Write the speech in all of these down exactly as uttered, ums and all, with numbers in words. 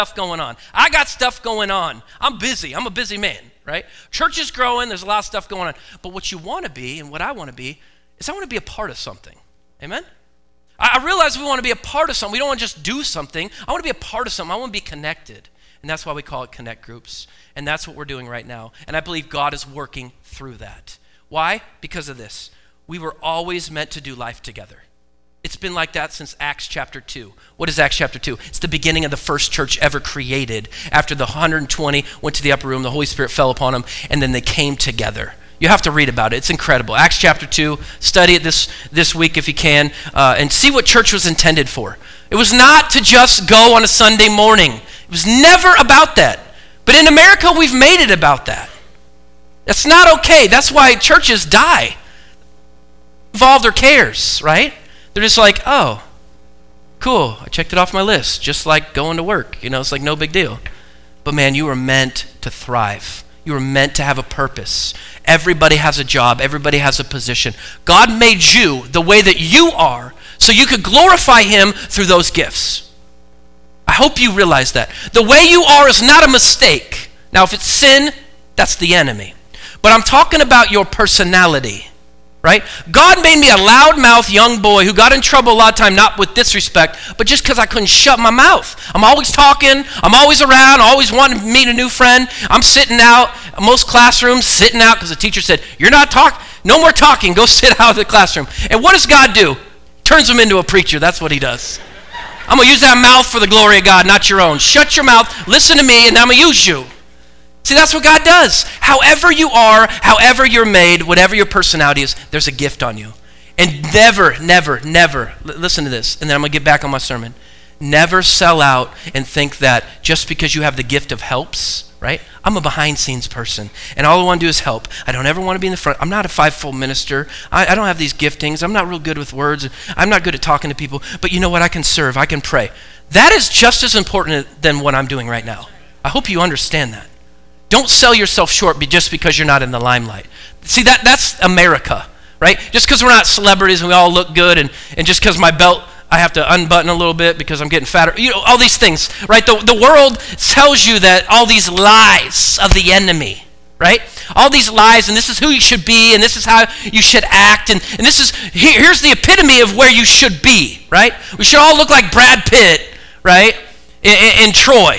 stuff going on. I got stuff going on. I'm busy. I'm a busy man, right? Church is growing. There's a lot of stuff going on. But what you want to be and what I want to be is I want to be a part of something. Amen? I, I realize we want to be a part of something. We don't want to just do something. I want to be a part of something. I want to be connected. And that's why we call it Connect Groups. And that's what we're doing right now. And I believe God is working through that. Why? Because of this. We were always meant to do life together. It's been like that since Acts chapter two. What is Acts chapter two? It's the beginning of the first church ever created. After the one hundred twenty went to the upper room, the Holy Spirit fell upon them, and then they came together. You have to read about it. It's incredible. Acts chapter two, study it this, this week if you can, uh, and see what church was intended for. It was not to just go on a Sunday morning. It was never about that. But in America, we've made it about that. That's not okay. That's why churches die. Involved or cares, right? They're just like, oh, cool, I checked it off my list, just like going to work. You know, it's like no big deal. But man, you were meant to thrive. You were meant to have a purpose. Everybody has a job. Everybody has a position. God made you the way that you are so you could glorify him through those gifts. I hope you realize that. The way you are is not a mistake. Now, if it's sin, that's the enemy. But I'm talking about your personality. Right? God made me a loudmouth young boy who got in trouble a lot of time, not with disrespect, but just because I couldn't shut my mouth. I'm always talking. I'm always around. Always wanting to meet a new friend. I'm sitting out. Most classrooms sitting out because the teacher said, you're not talking. No more talking. Go sit out of the classroom. And what does God do? Turns him into a preacher. That's what he does. I'm going to use that mouth for the glory of God, not your own. Shut your mouth. Listen to me, and I'm going to use you. See, that's what God does. However you are, however you're made, whatever your personality is, there's a gift on you. And never, never, never, l- listen to this, and then I'm going to get back on my sermon. Never sell out and think that just because you have the gift of helps, right? I'm a behind-scenes person, and all I want to do is help. I don't ever want to be in the front. I'm not a five-fold minister. I, I don't have these giftings. I'm not real good with words. I'm not good at talking to people. But you know what? I can serve. I can pray. That is just as important than what I'm doing right now. I hope you understand that. Don't sell yourself short just because you're not in the limelight. See, that that's America, right? Just because we're not celebrities and we all look good, and, and just because my belt, I have to unbutton a little bit because I'm getting fatter. You know, all these things, right? The, the world tells you that all these lies of the enemy, right? All these lies, and this is who you should be, and this is how you should act, and, and this is, here, here's the epitome of where you should be, right? We should all look like Brad Pitt, right? In, in, in Troy.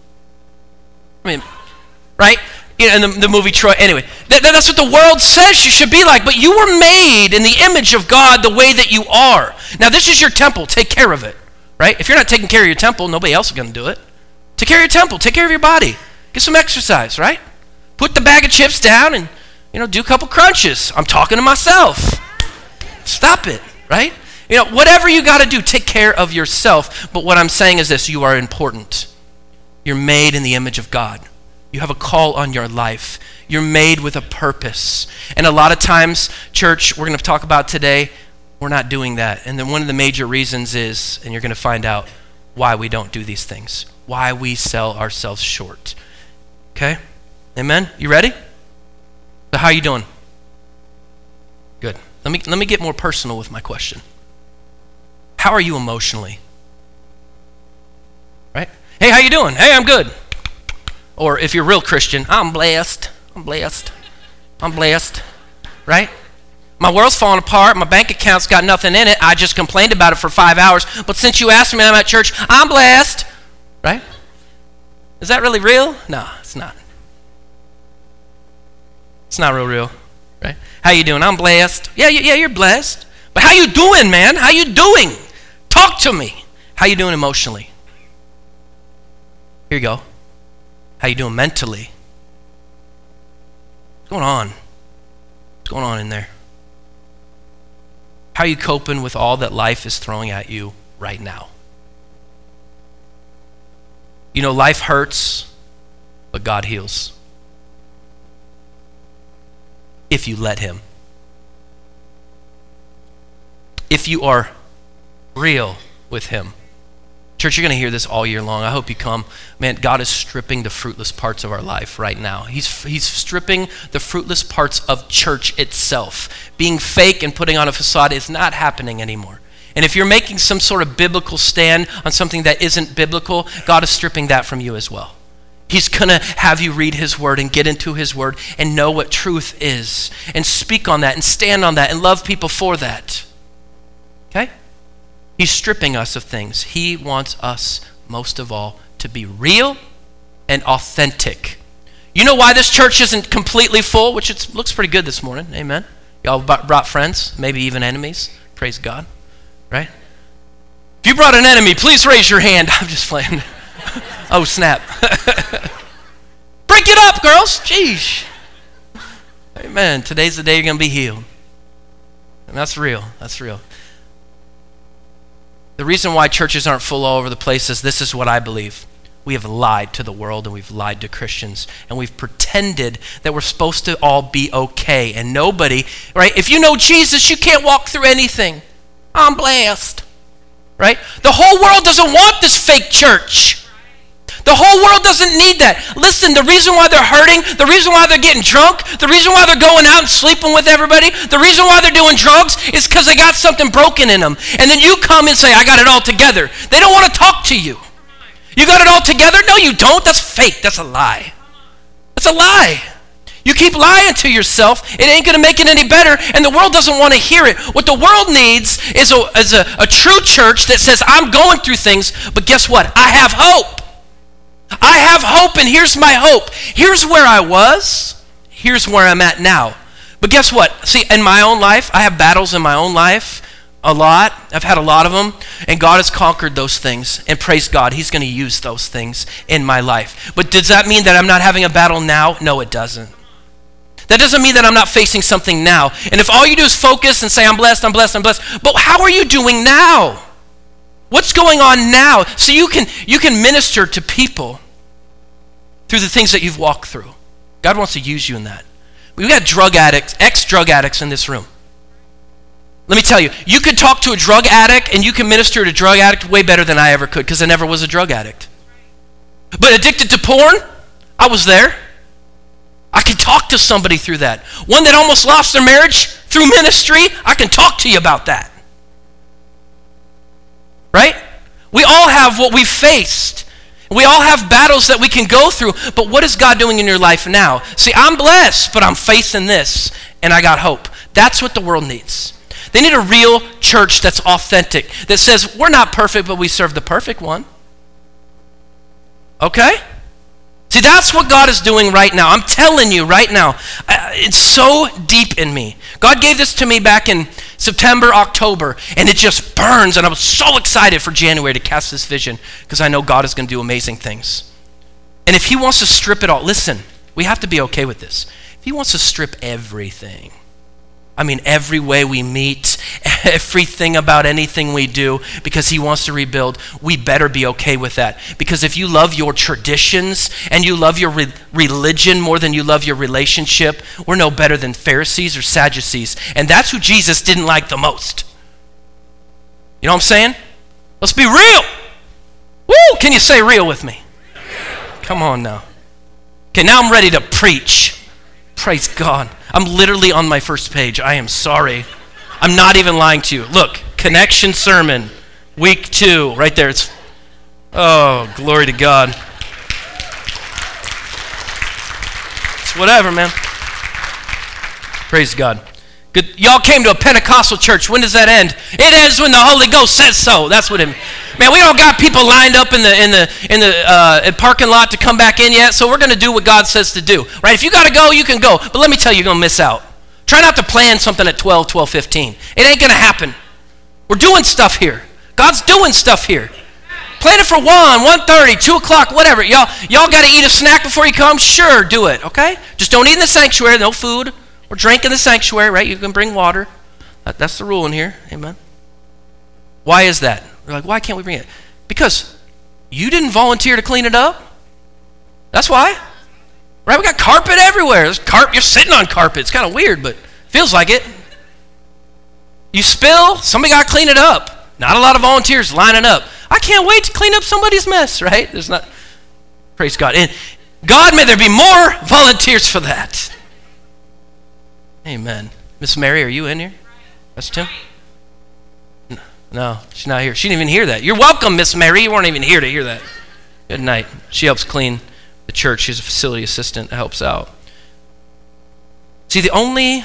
I mean, right? You know, in the, the movie Troy. Anyway, that, that's what the world says you should be like. But you were made in the image of God the way that you are. Now, this is your temple. Take care of it, right? If you're not taking care of your temple, nobody else is going to do it. Take care of your temple. Take care of your body. Get some exercise, right? Put the bag of chips down and, you know, do a couple crunches. I'm talking to myself. Stop it, right? You know, whatever you got to do, take care of yourself. But what I'm saying is this: you are important. You're made in the image of God. You have a call on your life. You're made with a purpose. And a lot of times, church, we're going to talk about today, we're not doing that. And then one of the major reasons is, and you're going to find out why we don't do these things, why we sell ourselves short. Okay? Amen? You ready? So how are you doing? Good. Let me, let me get more personal with my question. How are you emotionally? Right? Hey, how you doing? Hey, I'm good. Or if you're a real Christian, I'm blessed, I'm blessed, I'm blessed, right? My world's falling apart, my bank account's got nothing in it, I just complained about it for five hours, but since you asked me and I'm at church, I'm blessed, right? Is that really real? No, it's not. It's not real real, right? How you doing? I'm blessed. Yeah, yeah, you're blessed. But how you doing, man? How you doing? Talk to me. How you doing emotionally? Here you go. How you doing mentally? What's going on? What's going on in there? How are you coping with all that life is throwing at you right now? You know, life hurts, but God heals. If you let him. If you are real with him. Church, you're going to hear this all year long. I hope you come. Man, God is stripping the fruitless parts of our life right now. He's, he's stripping the fruitless parts of church itself. Being fake and putting on a facade is not happening anymore. And if you're making some sort of biblical stand on something that isn't biblical, God is stripping that from you as well. He's going to have you read his word and get into his word and know what truth is and speak on that and stand on that and love people for that. Okay? He's stripping us of things. He wants us, most of all, to be real and authentic. You know why this church isn't completely full, which it looks pretty good this morning. Amen. Y'all brought friends, maybe even enemies. Praise God. Right? If you brought an enemy, please raise your hand. I'm just playing. Oh, snap. Break it up, girls. Jeez. Amen. Today's the day you're going to be healed. And that's real. That's real. The reason why churches aren't full all over the place is this is what I believe. We have lied to the world and we've lied to Christians and we've pretended that we're supposed to all be okay and nobody, right? If you know Jesus, you can't walk through anything. I'm blessed, right? The whole world doesn't want this fake church. The whole world doesn't need that. Listen, the reason why they're hurting, the reason why they're getting drunk, the reason why they're going out and sleeping with everybody, the reason why they're doing drugs is because they got something broken in them. And then you come and say, I got it all together. They don't want to talk to you. You got it all together? No, you don't. That's fake. That's a lie. That's a lie. You keep lying to yourself, it ain't going to make it any better, and the world doesn't want to hear it. What the world needs is, a, is a, a true church that says, I'm going through things, but guess what? I have hope. I have hope, and here's my hope. Here's where I was. Here's where I'm at now. But guess what? See, in my own life, I have battles in my own life, a lot. I've had a lot of them, and God has conquered those things, and praise God, he's going to use those things in my life. But does that mean that I'm not having a battle now? No, it doesn't. That doesn't mean that I'm not facing something now. And if all you do is focus and say, I'm blessed, I'm blessed, I'm blessed, but how are you doing now? What's going on now? So you can you can minister to people through the things that you've walked through. God wants to use you in that. We've got drug addicts, ex-drug addicts in this room. Let me tell you, you could talk to a drug addict and you can minister to a drug addict way better than I ever could because I never was a drug addict. But addicted to porn, I was there. I can talk to somebody through that. One that almost lost their marriage through ministry, I can talk to you about that. Right? We all have what we faced. We all have battles that we can go through, but what is God doing in your life now? See, I'm blessed, but I'm facing this, and I got hope. That's what the world needs. They need a real church that's authentic, that says, we're not perfect, but we serve the perfect one. Okay? See, that's what God is doing right now. I'm telling you right now, uh, it's so deep in me. God gave this to me back in September, October, and it just burns, and I was so excited for January to cast this vision because I know God is going to do amazing things. And if he wants to strip it all, listen, we have to be okay with this. If he wants to strip everything, I mean, every way we meet, everything about anything we do, because he wants to rebuild, we better be okay with that. Because if you love your traditions and you love your re- religion more than you love your relationship, we're no better than Pharisees or Sadducees. And that's who Jesus didn't like the most. You know what I'm saying? Let's be real. Woo! Can you say real with me? Come on now. Okay, now I'm ready to preach. Praise God. I'm literally on my first page. I am sorry. I'm not even lying to you. Look, Connection Sermon, week two, right there. It's, oh, glory to God. It's whatever, man. Praise God. Good. Y'all came to a Pentecostal church. When does that end? It ends when the Holy Ghost says so. That's what it means. Man, we don't got people lined up in the in the in the uh, parking lot to come back in yet, so we're going to do what God says to do. Right? If you got to go, you can go. But let me tell you, you're going to miss out. Try not to plan something at twelve, twelve fifteen. It ain't going to happen. We're doing stuff here. God's doing stuff here. Plan it for one, one thirty, two o'clock, whatever. Y'all, y'all got to eat a snack before you come? Sure, do it, okay? Just don't eat in the sanctuary. No food or drink in the sanctuary, right? You can bring water. That, that's the rule in here. Amen. Why is that? We're like, why can't we bring it? Because you didn't volunteer to clean it up. That's why. Right? We got carpet everywhere. There's carpet. You're sitting on carpet. It's kind of weird, but feels like it. You spill, somebody got to clean it up. Not a lot of volunteers lining up. I can't wait to clean up somebody's mess, right? There's not. Praise God. And God, may there be more volunteers for that. Amen. Miss Mary, are you in here? That's Tim? No, she's not here. She didn't even hear that. You're welcome, Miss Mary. You weren't even here to hear that. Good night. She helps clean the church. She's a facility assistant that helps out. See, the only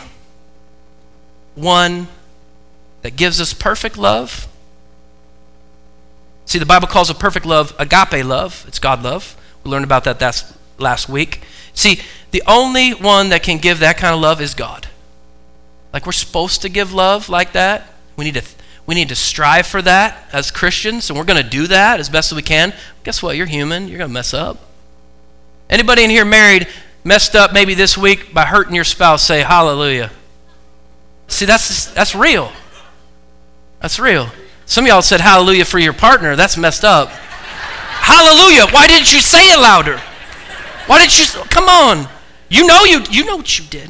one that gives us perfect love. See, the Bible calls a perfect love agape love. It's God love. We learned about that that's last week. See, the only one that can give that kind of love is God. Like we're supposed to give love like that. We need to we need to strive for that as Christians, and we're going to do that as best as we can. Guess what? You're human. You're going to mess up. Anybody in here married messed up maybe this week by hurting your spouse? Say hallelujah. See, that's that's real. That's real. Some of y'all said hallelujah for your partner. That's messed up. Hallelujah. Why didn't you say it louder? Why didn't you? Come on. You know you you know what you did.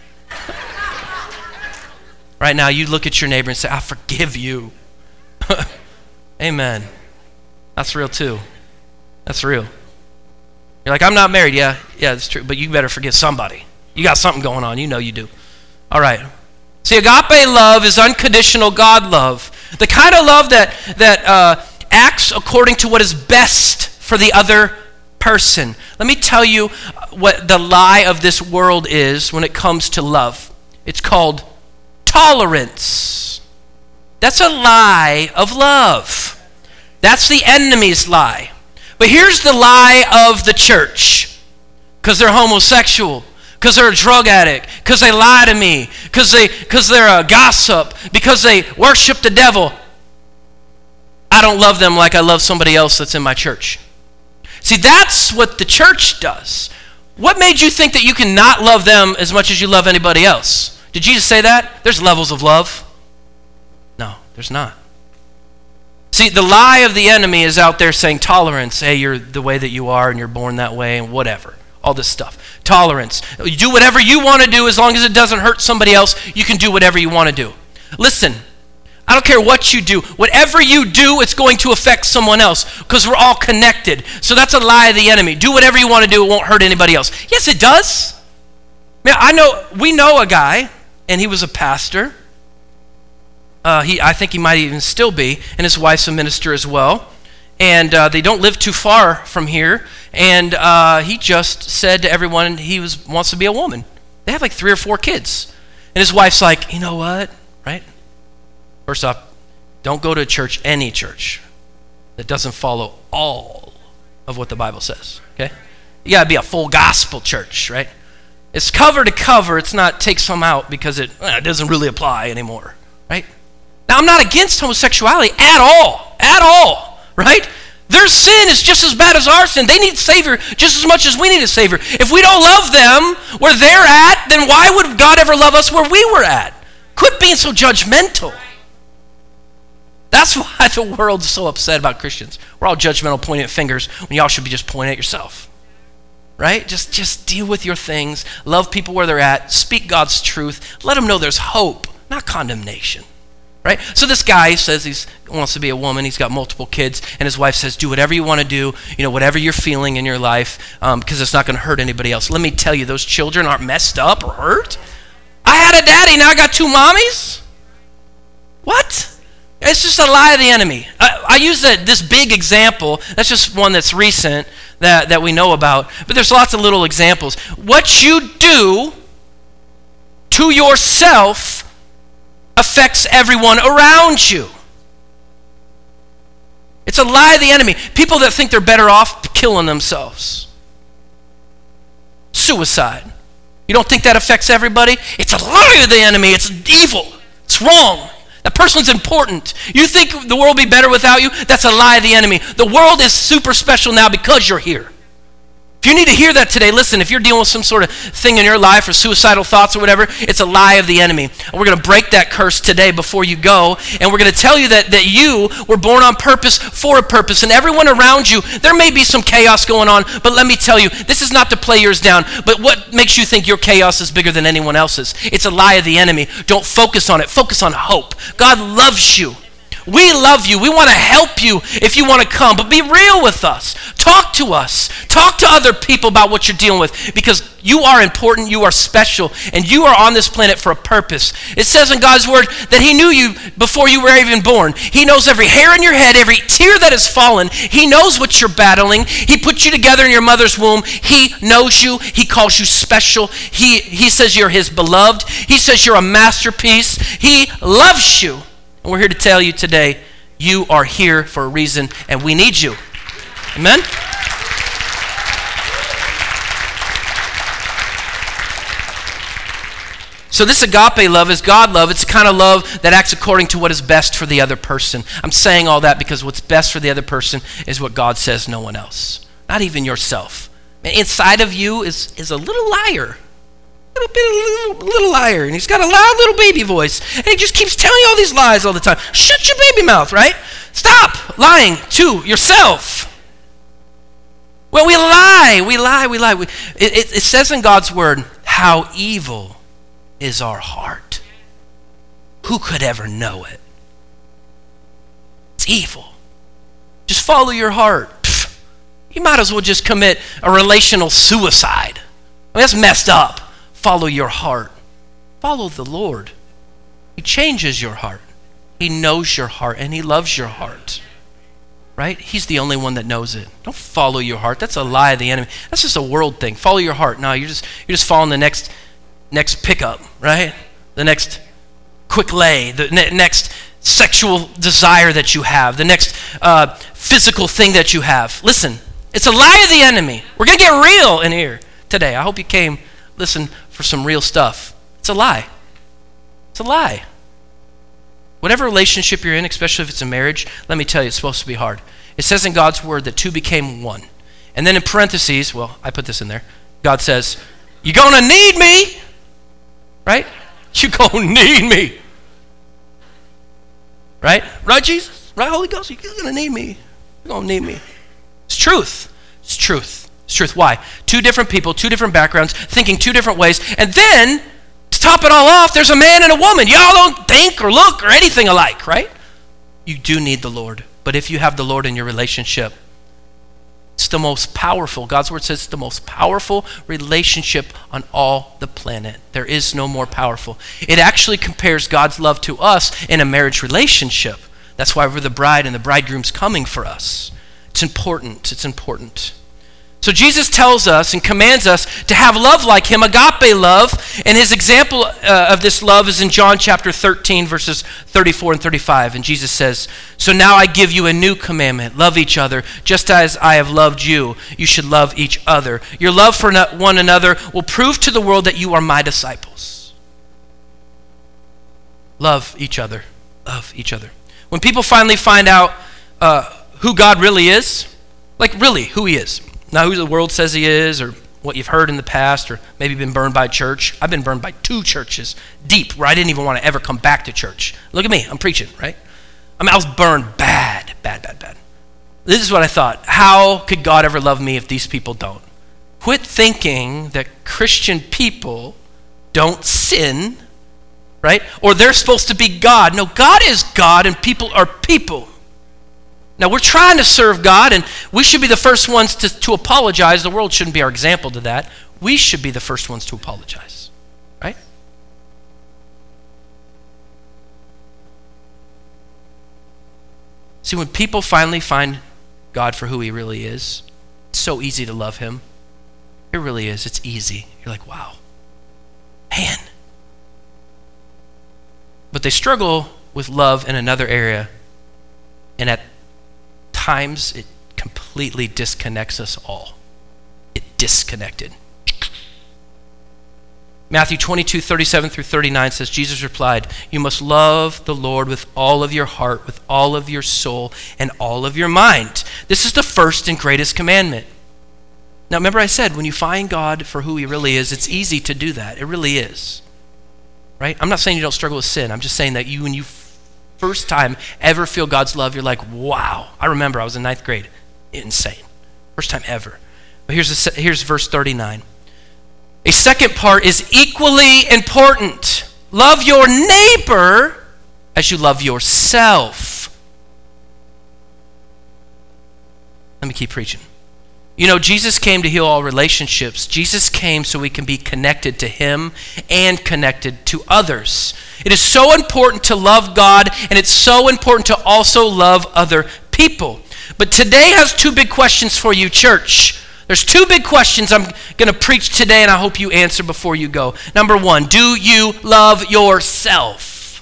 Right now, you look at your neighbor and say, I forgive you. Amen. That's real too. That's real. You're like, I'm not married. Yeah, yeah, that's true. But you better forgive somebody. You got something going on. You know you do. All right. See, agape love is unconditional God love. The kind of love that, that uh, acts according to what is best for the other person. Let me tell you what the lie of this world is when it comes to love. It's called tolerance. That's a lie of love. That's the enemy's lie. But here's the lie of the church. Because they're homosexual, because they're a drug addict, because they lie to me, because they, because they're a gossip, because they worship the devil. I don't love them like I love somebody else that's in my church. See, that's what the church does. What made you think that you can not love them as much as you love anybody else? Did Jesus say that? There's levels of love. No, there's not. See, the lie of the enemy is out there saying tolerance. Hey, you're the way that you are and you're born that way and whatever. All this stuff. Tolerance. You do whatever you want to do as long as it doesn't hurt somebody else. You can do whatever you want to do. Listen, I don't care what you do. Whatever you do, it's going to affect someone else because we're all connected. So that's a lie of the enemy. Do whatever you want to do. It won't hurt anybody else. Yes, it does. Man, I know, we know a guy, and he was a pastor. Uh, he, I think he might even still be, and his wife's a minister as well. And uh, they don't live too far from here. And uh, he just said to everyone he was wants to be a woman. They have like three or four kids. And his wife's like, you know what, right? First off, don't go to a church, any church, that doesn't follow all of what the Bible says, okay? You got to be a full gospel church, right? It's cover to cover. It's not take some out because it, eh, it doesn't really apply anymore, right? Now, I'm not against homosexuality at all, at all, right? Their sin is just as bad as our sin. They need a Savior just as much as we need a Savior. If we don't love them where they're at, then why would God ever love us where we were at? Quit being so judgmental. That's why the world's so upset about Christians. We're all judgmental, pointing at fingers when y'all should be just pointing at yourself. Right? Just, just deal with your things. Love people where they're at. Speak God's truth. Let them know there's hope, not condemnation. Right? So this guy says he wants to be a woman. He's got multiple kids. And his wife says, do whatever you want to do, you know, whatever you're feeling in your life, um, because it's not going to hurt anybody else. Let me tell you, those children aren't messed up or hurt. I had a daddy, now I got two mommies? What? It's just a lie of the enemy. I, I use that, this big example. That's just one that's recent that, that we know about. But there's lots of little examples. What you do to yourself affects everyone around you. It's a lie of the enemy. People that think they're better off killing themselves. Suicide. You don't think that affects everybody? It's a lie of the enemy. It's evil. It's wrong. That person's important. You think the world will be better without you? That's a lie of the enemy. The world is super special now because you're here. If you need to hear that today, listen, if you're dealing with some sort of thing in your life or suicidal thoughts or whatever, it's a lie of the enemy. And we're going to break that curse today before you go, and we're going to tell you that, that you were born on purpose for a purpose, and everyone around you, there may be some chaos going on, but let me tell you, this is not to play yours down, but what makes you think your chaos is bigger than anyone else's? It's a lie of the enemy. Don't focus on it. Focus on hope. God loves you. We love you. We want to help you if you want to come, but be real with us. Talk to us. Talk to other people about what you're dealing with, because you are important, you are special, and you are on this planet for a purpose. It says in God's word that he knew you before you were even born. He knows every hair in your head, every tear that has fallen. He knows what you're battling. He put you together in your mother's womb. He knows you. He calls you special. He, he says you're his beloved. He says you're a masterpiece. He loves you. And we're here to tell you today, you are here for a reason, and we need you. Amen? So this agape love is God love. It's the kind of love that acts according to what is best for the other person. I'm saying all that because what's best for the other person is what God says, no one else. Not even yourself. Man, inside of you is, is a little liar. A little bit of a little, little liar. And he's got a loud little baby voice. And he just keeps telling you all these lies all the time. Shut your baby mouth, right? Stop lying to yourself. Well, we lie. We lie. We lie. We, it, it, it says in God's word, how evil is our heart. Who could ever know it? It's evil. Just follow your heart. Pfft, you might as well just commit a relational suicide. I mean, that's messed up. Follow your heart. Follow the Lord. He changes your heart. He knows your heart, and he loves your heart. Right? He's the only one that knows it. Don't follow your heart. That's a lie of the enemy. That's just a world thing. Follow your heart. No, you're just you're just following the next next pickup, right? The next quick lay, the ne- next sexual desire that you have, the next uh, physical thing that you have. Listen, it's a lie of the enemy. We're going to get real in here today. I hope you came, listen, for some real stuff. It's a lie. It's a lie. Whatever relationship you're in, especially if it's a marriage, let me tell you, it's supposed to be hard. It says in God's word that two became one. And then in parentheses, well, I put this in there, God says, you're going to need me. Right? You're going to need me. Right? Right, Jesus? Right, Holy Ghost? You're going to need me. You're going to need me. It's truth. It's truth. It's truth. Why? Two different people, two different backgrounds, thinking two different ways. And then, to top it all off, there's a man and a woman. Y'all don't think or look or anything alike, right? You do need the Lord. But if you have the Lord in your relationship, it's the most powerful. God's word says it's the most powerful relationship on all the planet. There is no more powerful. It actually compares God's love to us in a marriage relationship. That's why we're the bride and the bridegroom's coming for us. It's important. It's important. So Jesus tells us and commands us to have love like him, agape love. And his example uh, of this love is in John chapter thirteen, verses thirty-four and thirty-five. And Jesus says, so now I give you a new commandment. Love each other. Just as I have loved you, you should love each other. Your love for one another will prove to the world that you are my disciples. Love each other. Love each other. When people finally find out uh, who God really is, like really who he is, not who the world says he is or what you've heard in the past or maybe been burned by church. I've been burned by two churches deep where I didn't even want to ever come back to church. Look at me, I'm preaching, right? I mean, I was burned bad, bad, bad, bad. This is what I thought. How could God ever love me if these people don't? Quit thinking that Christian people don't sin, right? Or they're supposed to be God. No, God is God and people are people. Now, we're trying to serve God, and we should be the first ones to, to apologize. The world shouldn't be our example to that. We should be the first ones to apologize, right? See, when people finally find God for who he really is, it's so easy to love him. It really is. It's easy. You're like, wow, man. But they struggle with love in another area, and at times it completely disconnects us all. It disconnected. Matthew twenty-two, thirty-seven through thirty-nine says, Jesus replied, you must love the Lord with all of your heart, with all of your soul, and all of your mind. This is the first and greatest commandment. Now remember I said, when you find God for who he really is, it's easy to do that. It really is. Right? I'm not saying you don't struggle with sin. I'm just saying that you, when you first time ever feel God's love, you're like, wow. I remember I was in ninth grade. Insane. First time ever. But here's, the, here's verse thirty-nine. A second part is equally important. Love your neighbor as you love yourself. Let me keep preaching. You know, Jesus came to heal all relationships. Jesus came so we can be connected to him and connected to others. It is so important to love God, and it's so important to also love other people. But today has two big questions for you, church. There's two big questions I'm going to preach today, and I hope you answer before you go. Number one, do you love yourself?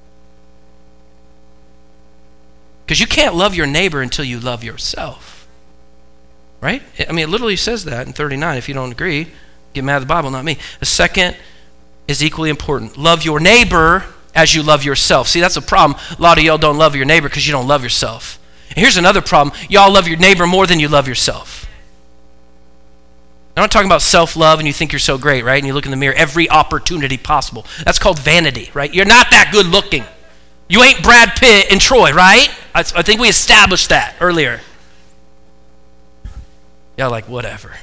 Because you can't love your neighbor until you love yourself. Right? I mean, it literally says that in thirty-nine. If you don't agree, get mad at the Bible, not me. The second is equally important. Love your neighbor as you love yourself. See, that's a problem. A lot of y'all don't love your neighbor because you don't love yourself. And here's another problem. Y'all love your neighbor more than you love yourself. I'm not talking about self-love and you think you're so great, right? And you look in the mirror every opportunity possible. That's called vanity, right? You're not that good looking. You ain't Brad Pitt and Troy, right? I, I think we established that earlier. Y'all like, whatever.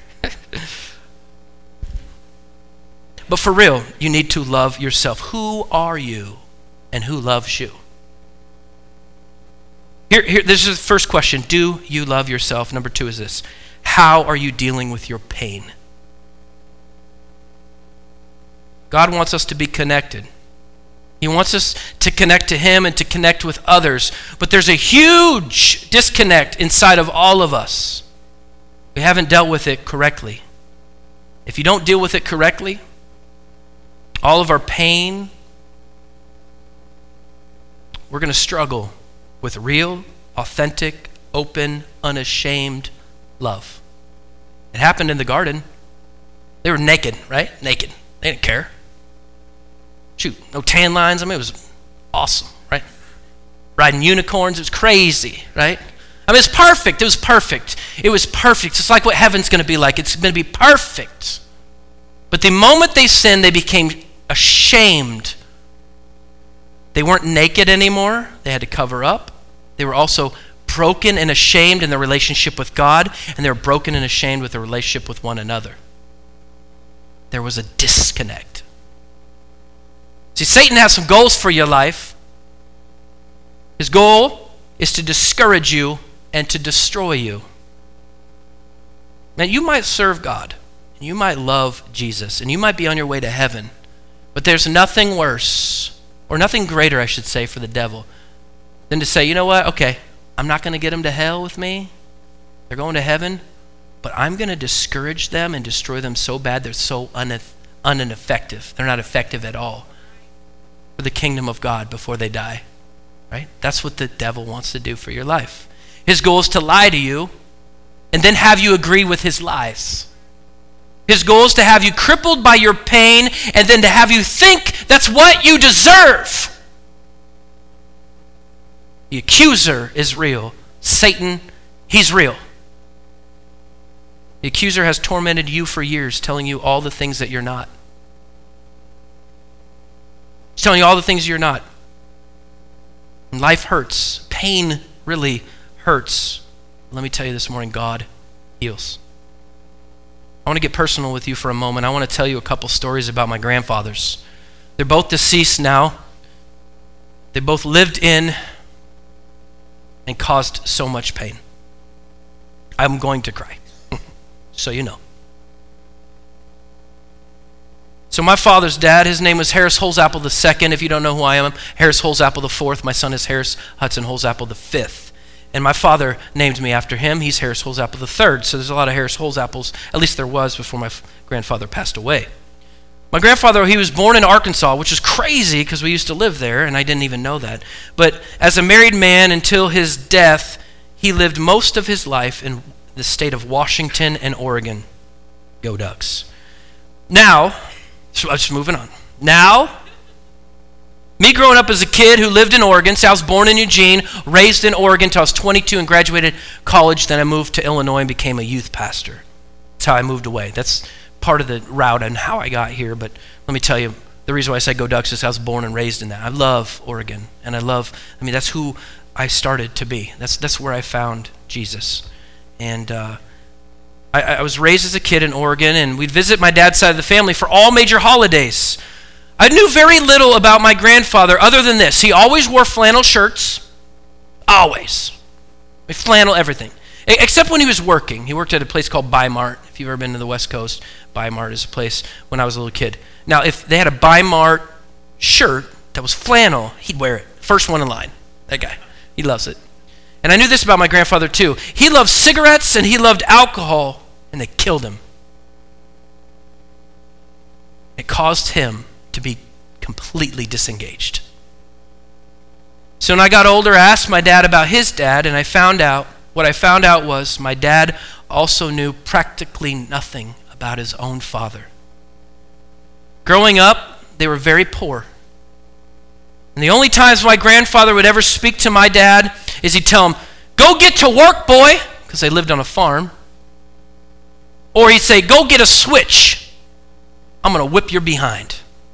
But for real, you need to love yourself. Who are you and who loves you? Here, here, this is the first question. Do you love yourself? Number two is this. How are you dealing with your pain? God wants us to be connected. He wants us to connect to him and to connect with others. But there's a huge disconnect inside of all of us. We haven't dealt with it correctly. If you don't deal with it correctly, all of our pain, we're going to struggle with real, authentic, open, unashamed love. It happened in the garden. They were naked, right? Naked. They didn't care. Shoot, no tan lines. I mean, it was awesome, right? Riding unicorns. It was crazy, right? I mean, it's perfect. It was perfect. It was perfect. It's like what heaven's going to be like. It's going to be perfect. But the moment they sinned, they became ashamed. They weren't naked anymore. They had to cover up. They were also broken and ashamed in their relationship with God, and they were broken and ashamed with their relationship with one another. There was a disconnect. See, Satan has some goals for your life. His goal is to discourage you and to destroy you. Man, you might serve God, and you might love Jesus, and you might be on your way to heaven, but there's nothing worse, or nothing greater, I should say, for the devil, than to say, you know what, okay, I'm not going to get them to hell with me. They're going to heaven, but I'm going to discourage them and destroy them so bad they're so un- ineffective. They're not effective at all for the kingdom of God before they die, right? That's what the devil wants to do for your life. His goal is to lie to you and then have you agree with his lies. His goal is to have you crippled by your pain and then to have you think that's what you deserve. The accuser is real. Satan, he's real. The accuser has tormented you for years, telling you all the things that you're not. He's telling you all the things you're not. And life hurts. Pain really hurts. Let me tell you this morning, God heals. I want to get personal with you for a moment. I want to tell you a couple stories about my grandfathers. They're both deceased now. They both lived in and caused so much pain. I'm going to cry, so you know. So my father's dad, his name was Harris Holzapple the second. If you don't know who I am, Harris Holzapple the fourth. My son is Harris Hudson Holzapple the fifth. And my father named me after him. He's Harris Holzapple the third. So there's a lot of Harris Holzapples. At least there was before my f- grandfather passed away. My grandfather, he was born in Arkansas, which is crazy because we used to live there, and I didn't even know that. But as a married man until his death, he lived most of his life in the state of Washington and Oregon. Go Ducks. Now, so I'm just moving on. Now, me growing up as a kid who lived in Oregon, so I was born in Eugene, raised in Oregon until I was twenty-two and graduated college. Then I moved to Illinois and became a youth pastor. That's how I moved away. That's part of the route and how I got here. But let me tell you, the reason why I say Go Ducks is I was born and raised in that. I love Oregon, and I love, I mean, that's who I started to be. That's that's where I found Jesus. And uh, I, I was raised as a kid in Oregon, and we'd visit my dad's side of the family for all major holidays. I knew very little about my grandfather other than this. He always wore flannel shirts. Always. Flannel everything. Except when he was working. He worked at a place called Bi-Mart. If you've ever been to the West Coast, Bi-Mart is a place when I was a little kid. Now, if they had a Bi-Mart shirt that was flannel, he'd wear it. First one in line. That guy. He loves it. And I knew this about my grandfather too. He loved cigarettes and he loved alcohol, and they killed him. It caused him to be completely disengaged. So when I got older, I asked my dad about his dad, and I found out, what I found out was my dad also knew practically nothing about his own father. Growing up, they were very poor. And the only times my grandfather would ever speak to my dad is he'd tell him, "Go get to work, boy," because they lived on a farm. Or he'd say, "Go get a switch. I'm going to whip your behind."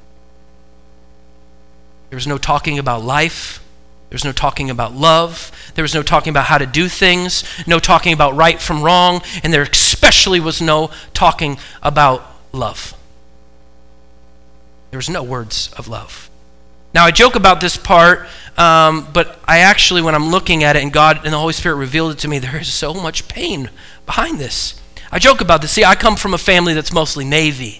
There was no talking about life. There was no talking about love. There was no talking about how to do things. No talking about right from wrong. And there especially was no talking about love. There was no words of love. Now, I joke about this part, um, but I actually, when I'm looking at it and God and the Holy Spirit revealed it to me, there is so much pain behind this. I joke about this. See, I come from a family that's mostly Navy.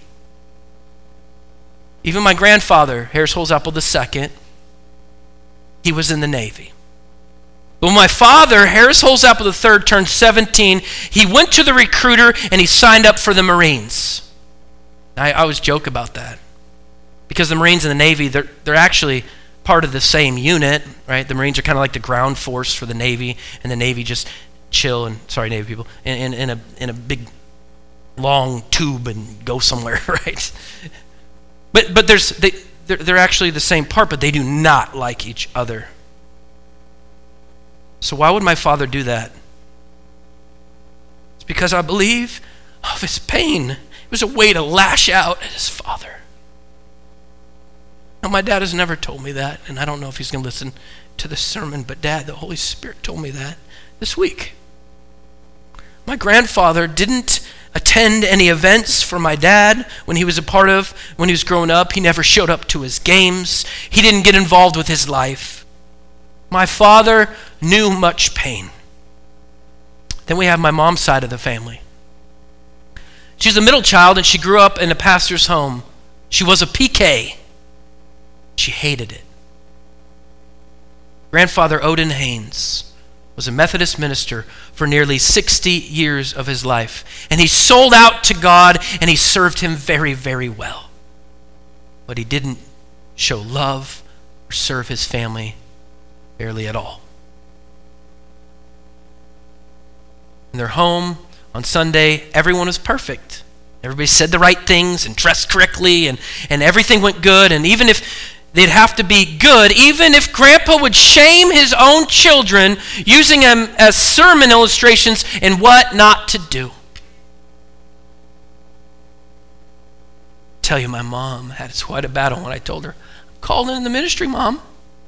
Even my grandfather, Harris Holzapfel the Second, he was in the Navy. But when my father, Harris Holzapfel the Third, turned seventeen, he went to the recruiter and he signed up for the Marines. I, I always joke about that. Because the Marines and the Navy, they're, they're actually part of the same unit, right? The Marines are kind of like the ground force for the Navy, and the Navy just chill, and sorry, Navy people, in, in, in, a, in a big, long tube and go somewhere, right? But but there's they, they're, they're actually the same part, but they do not like each other. So why would my father do that? It's because I believe of his pain. It was a way to lash out at his father. Now, my dad has never told me that, and I don't know if he's going to listen to this sermon, but Dad, the Holy Spirit told me that this week. My grandfather didn't attend any events for my dad when he was a part of, when he was growing up. He never showed up to his games. He didn't get involved with his life. My father knew much pain. Then we have my mom's side of the family. She's a middle child, and she grew up in a pastor's home. She was a P K. She hated it. Grandfather Odin Haynes was a Methodist minister for nearly sixty years of his life. And he sold out to God, and he served him very, very well. But he didn't show love or serve his family barely at all. In their home on Sunday, everyone was perfect. Everybody said the right things and dressed correctly, and, and everything went good. And even if they'd have to be good, even if Grandpa would shame his own children, using them as sermon illustrations in what not to do. I tell you, my mom had quite a battle when I told her, "I'm called into the ministry, Mom."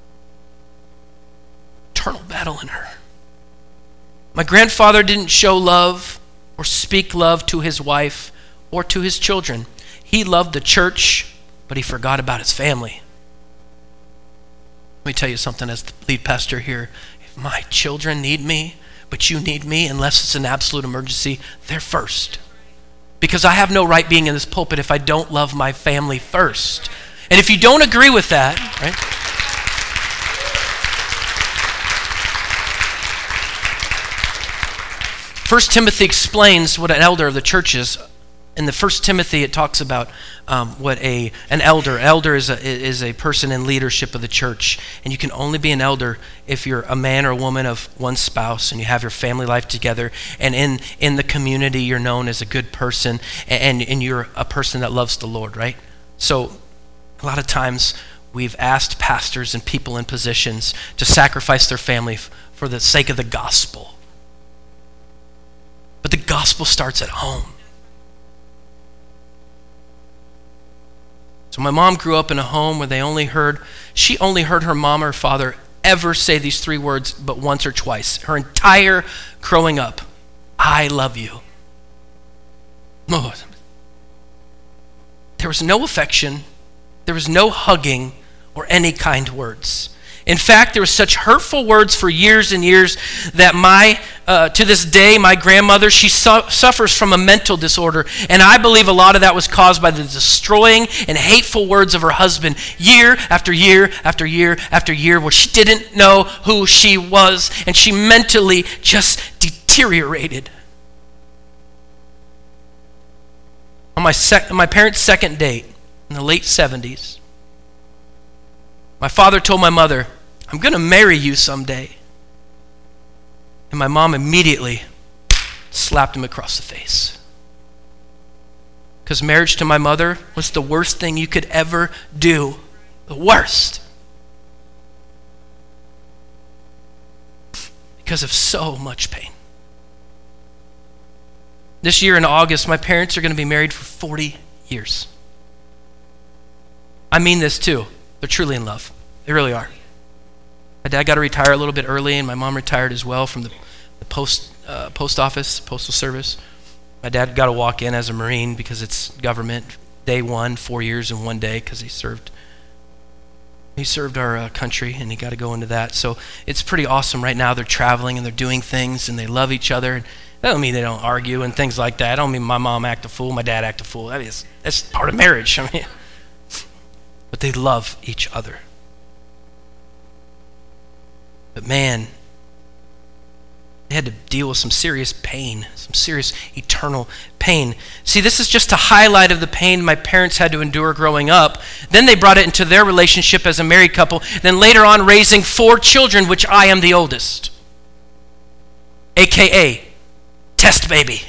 Eternal battle in her. My grandfather didn't show love or speak love to his wife or to his children. He loved the church, but he forgot about his family. Let me tell you something as the lead pastor here. If my children need me, but you need me, unless it's an absolute emergency, they're first. Because I have no right being in this pulpit if I don't love my family first. And if you don't agree with that, right? First Timothy explains what an elder of the church is. In the First Timothy, it talks about um, what a an elder. Elder is a is a person in leadership of the church, and you can only be an elder if you're a man or a woman of one spouse, and you have your family life together, and in in the community you're known as a good person, and and you're a person that loves the Lord, right? So, a lot of times we've asked pastors and people in positions to sacrifice their family f- for the sake of the gospel, but the gospel starts at home. So my mom grew up in a home where they only heard, she only heard her mom or father ever say these three words, but once or twice. Her entire growing up, "I love you." Oh. There was no affection, there was no hugging or any kind words. In fact, there were such hurtful words for years and years that my, uh, to this day, my grandmother, she su- suffers from a mental disorder. And I believe a lot of that was caused by the destroying and hateful words of her husband year after year after year after year, where she didn't know who she was and she mentally just deteriorated. On my, sec- my parents' second date in the late seventies, my father told my mother, "I'm going to marry you someday." And my mom immediately slapped him across the face. Because marriage to my mother was the worst thing you could ever do. The worst. Because of so much pain. This year in August, my parents are going to be married for forty years. I mean this too. They're truly in love. They really are. My dad got to retire a little bit early, and my mom retired as well from the, the post uh, post office, postal service. My dad got to walk in as a Marine because it's government. Day one, four years and one day, because he served. He served our uh, country, and he got to go into that. So it's pretty awesome right now. They're traveling and they're doing things, and they love each other. And that don't mean they don't argue and things like that. I don't mean my mom act a fool, my dad act a fool. That is that's part of marriage. I mean, but they love each other. But man, they had to deal with some serious pain, some serious eternal pain. See, this is just a highlight of the pain my parents had to endure growing up. Then they brought it into their relationship as a married couple. Then later on, raising four children, which I am the oldest. A K A test baby.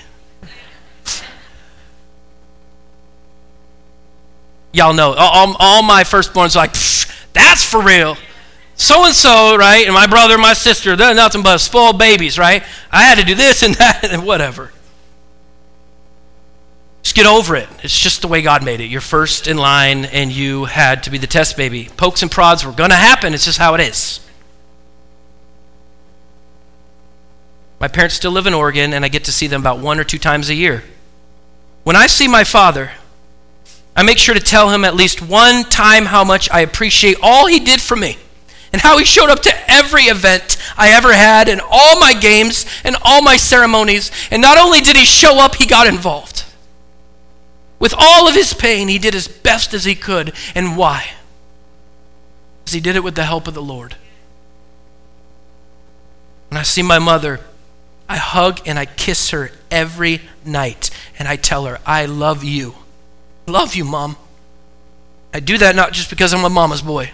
Y'all know, all, all my firstborns are like, that's for real. So-and-so, right, and my brother, my sister, they're nothing but spoiled babies, right? I had to do this and that and whatever. Just get over it. It's just the way God made it. You're first in line, and you had to be the test baby. Pokes and prods were going to happen. It's just how it is. My parents still live in Oregon, and I get to see them about one or two times a year. When I see my father, I make sure to tell him at least one time how much I appreciate all he did for me. And how he showed up to every event I ever had and all my games and all my ceremonies. And not only did he show up, he got involved. With all of his pain, he did as best as he could. And why? Because he did it with the help of the Lord. When I see my mother, I hug and I kiss her every night. And I tell her, I love you. Love you, Mom. I do that not just because I'm a mama's boy.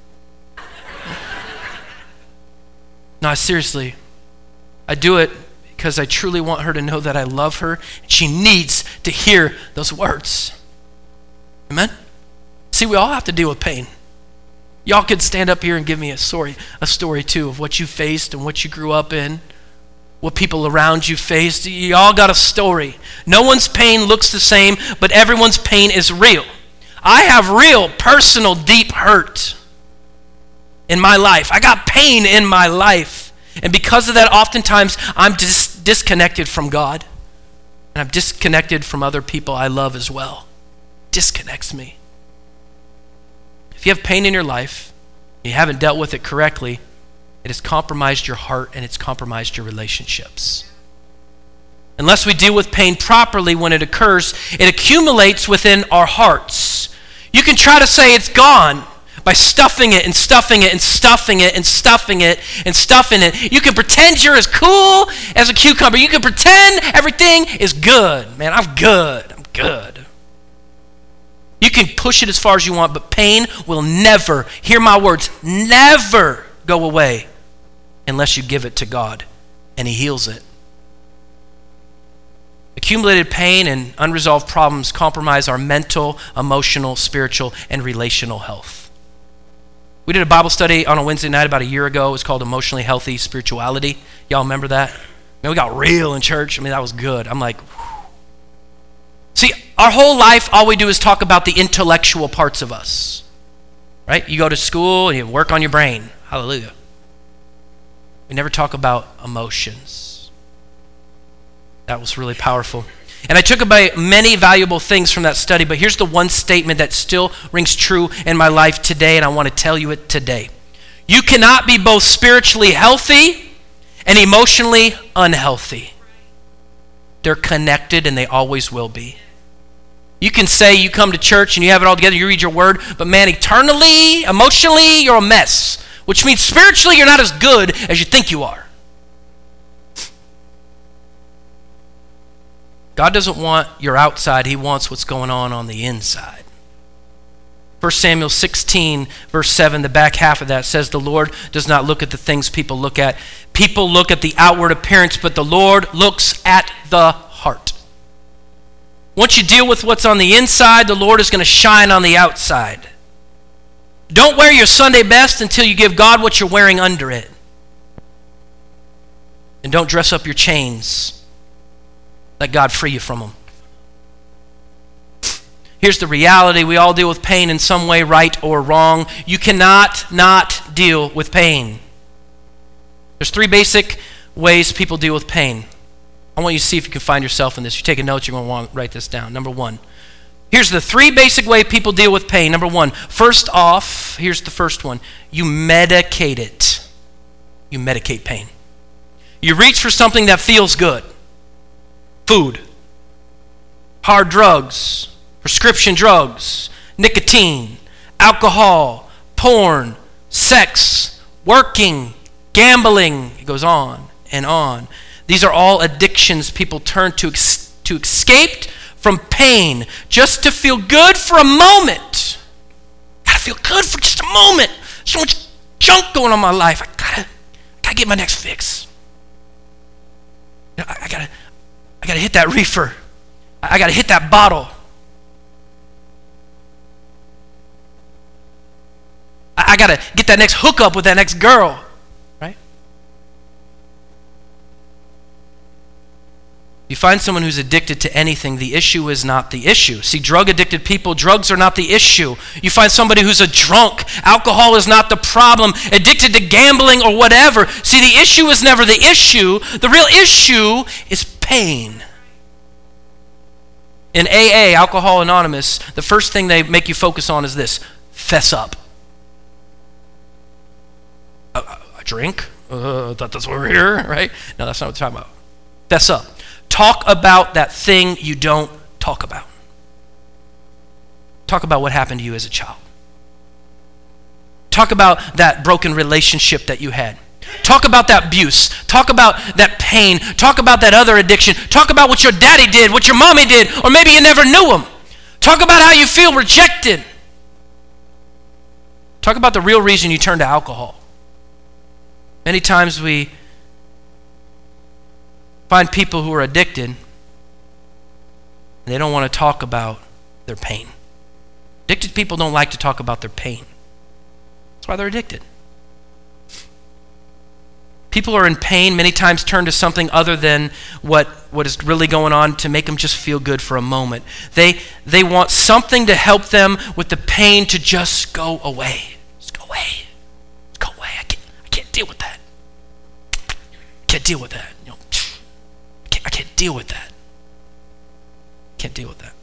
No, seriously, I do it because I truly want her to know that I love her. She needs to hear those words. Amen? See, we all have to deal with pain. Y'all could stand up here and give me a story, a story too, of what you faced and what you grew up in, what people around you faced. You all got a story. No one's pain looks the same, but everyone's pain is real. I have real, personal, deep hurt in my life. I got pain in my life. And because of that, oftentimes I'm dis- disconnected from God. And I'm disconnected from other people I love as well. Disconnects me. If you have pain in your life, you haven't dealt with it correctly, it has compromised your heart and it's compromised your relationships. Unless we deal with pain properly when it occurs, it accumulates within our hearts. You can try to say it's gone by stuffing it and stuffing it and stuffing it and stuffing it and stuffing it. You can pretend you're as cool as a cucumber. You can pretend everything is good. Man, I'm good. I'm good. You can push it as far as you want, but pain will never, hear my words, never go away unless you give it to God and He heals it. Accumulated pain and unresolved problems compromise our mental, emotional, spiritual, and relational health. We did a Bible study on a Wednesday night about a year ago. It was called Emotionally Healthy Spirituality. Y'all remember that? Man, we got real in church. I mean, that was good. I'm like, whew. See, our whole life, all we do is talk about the intellectual parts of us, right? You go to school and you work on your brain. Hallelujah. We never talk about emotions. That was really powerful. And I took away many valuable things from that study, but here's the one statement that still rings true in my life today, and I want to tell you it today. You cannot be both spiritually healthy and emotionally unhealthy. They're connected and they always will be. You can say you come to church and you have it all together, you read your word, but man, eternally, emotionally, you're a mess, which means spiritually you're not as good as you think you are. God doesn't want your outside, he wants what's going on on the inside. First Samuel sixteen, verse seven, the back half of that says, the Lord does not look at the things people look at. People look at the outward appearance, but the Lord looks at the heart. Once you deal with what's on the inside, the Lord is going to shine on the outside. Don't wear your Sunday best until you give God what you're wearing under it. And don't dress up your chains. Let God free you from them. Here's the reality. We all deal with pain in some way, right or wrong. You cannot not deal with pain. There's three basic ways people deal with pain. I want you to see if you can find yourself in this. You're taking notes, you're going to want to write this down. Number one. Here's the three basic ways people deal with pain. Number one. First off, here's the first one. You medicate it. You medicate pain. You reach for something that feels good. Food. Hard drugs. Prescription drugs, nicotine, alcohol, porn, sex, working, gambling. It goes on and on. These are all addictions people turn to ex- to escape from pain, just to feel good for a moment. Gotta feel good for just a moment. So much junk going on in my life. I gotta, gotta get my next fix. I, I gotta, I gotta hit that reefer. I, I gotta hit that bottle. I got to get that next hookup with that next girl, right? You find someone who's addicted to anything, the issue is not the issue. See, drug-addicted people, drugs are not the issue. You find somebody who's a drunk, alcohol is not the problem, addicted to gambling or whatever. See, the issue is never the issue. The real issue is pain. In A A, Alcohol Anonymous, the first thing they make you focus on is this: fess up. A, a drink? Uh, that, that's why we're here, right? No, that's not what we're talking about. Fess up. Talk about that thing you don't talk about. Talk about what happened to you as a child. Talk about that broken relationship that you had. Talk about that abuse. Talk about that pain. Talk about that other addiction. Talk about what your daddy did, what your mommy did, or maybe you never knew him. Talk about how you feel rejected. Talk about the real reason you turned to alcohol. Many times we find people who are addicted and they don't want to talk about their pain. Addicted people don't like to talk about their pain. That's why they're addicted. People who are in pain many times turn to something other than what, what is really going on to make them just feel good for a moment. They, they want something to help them with the pain to just go away. Just go away. Just go away. I can't, I can't deal with that. I can't deal with that. You know, I can't, I can't deal with that. Can't deal with that.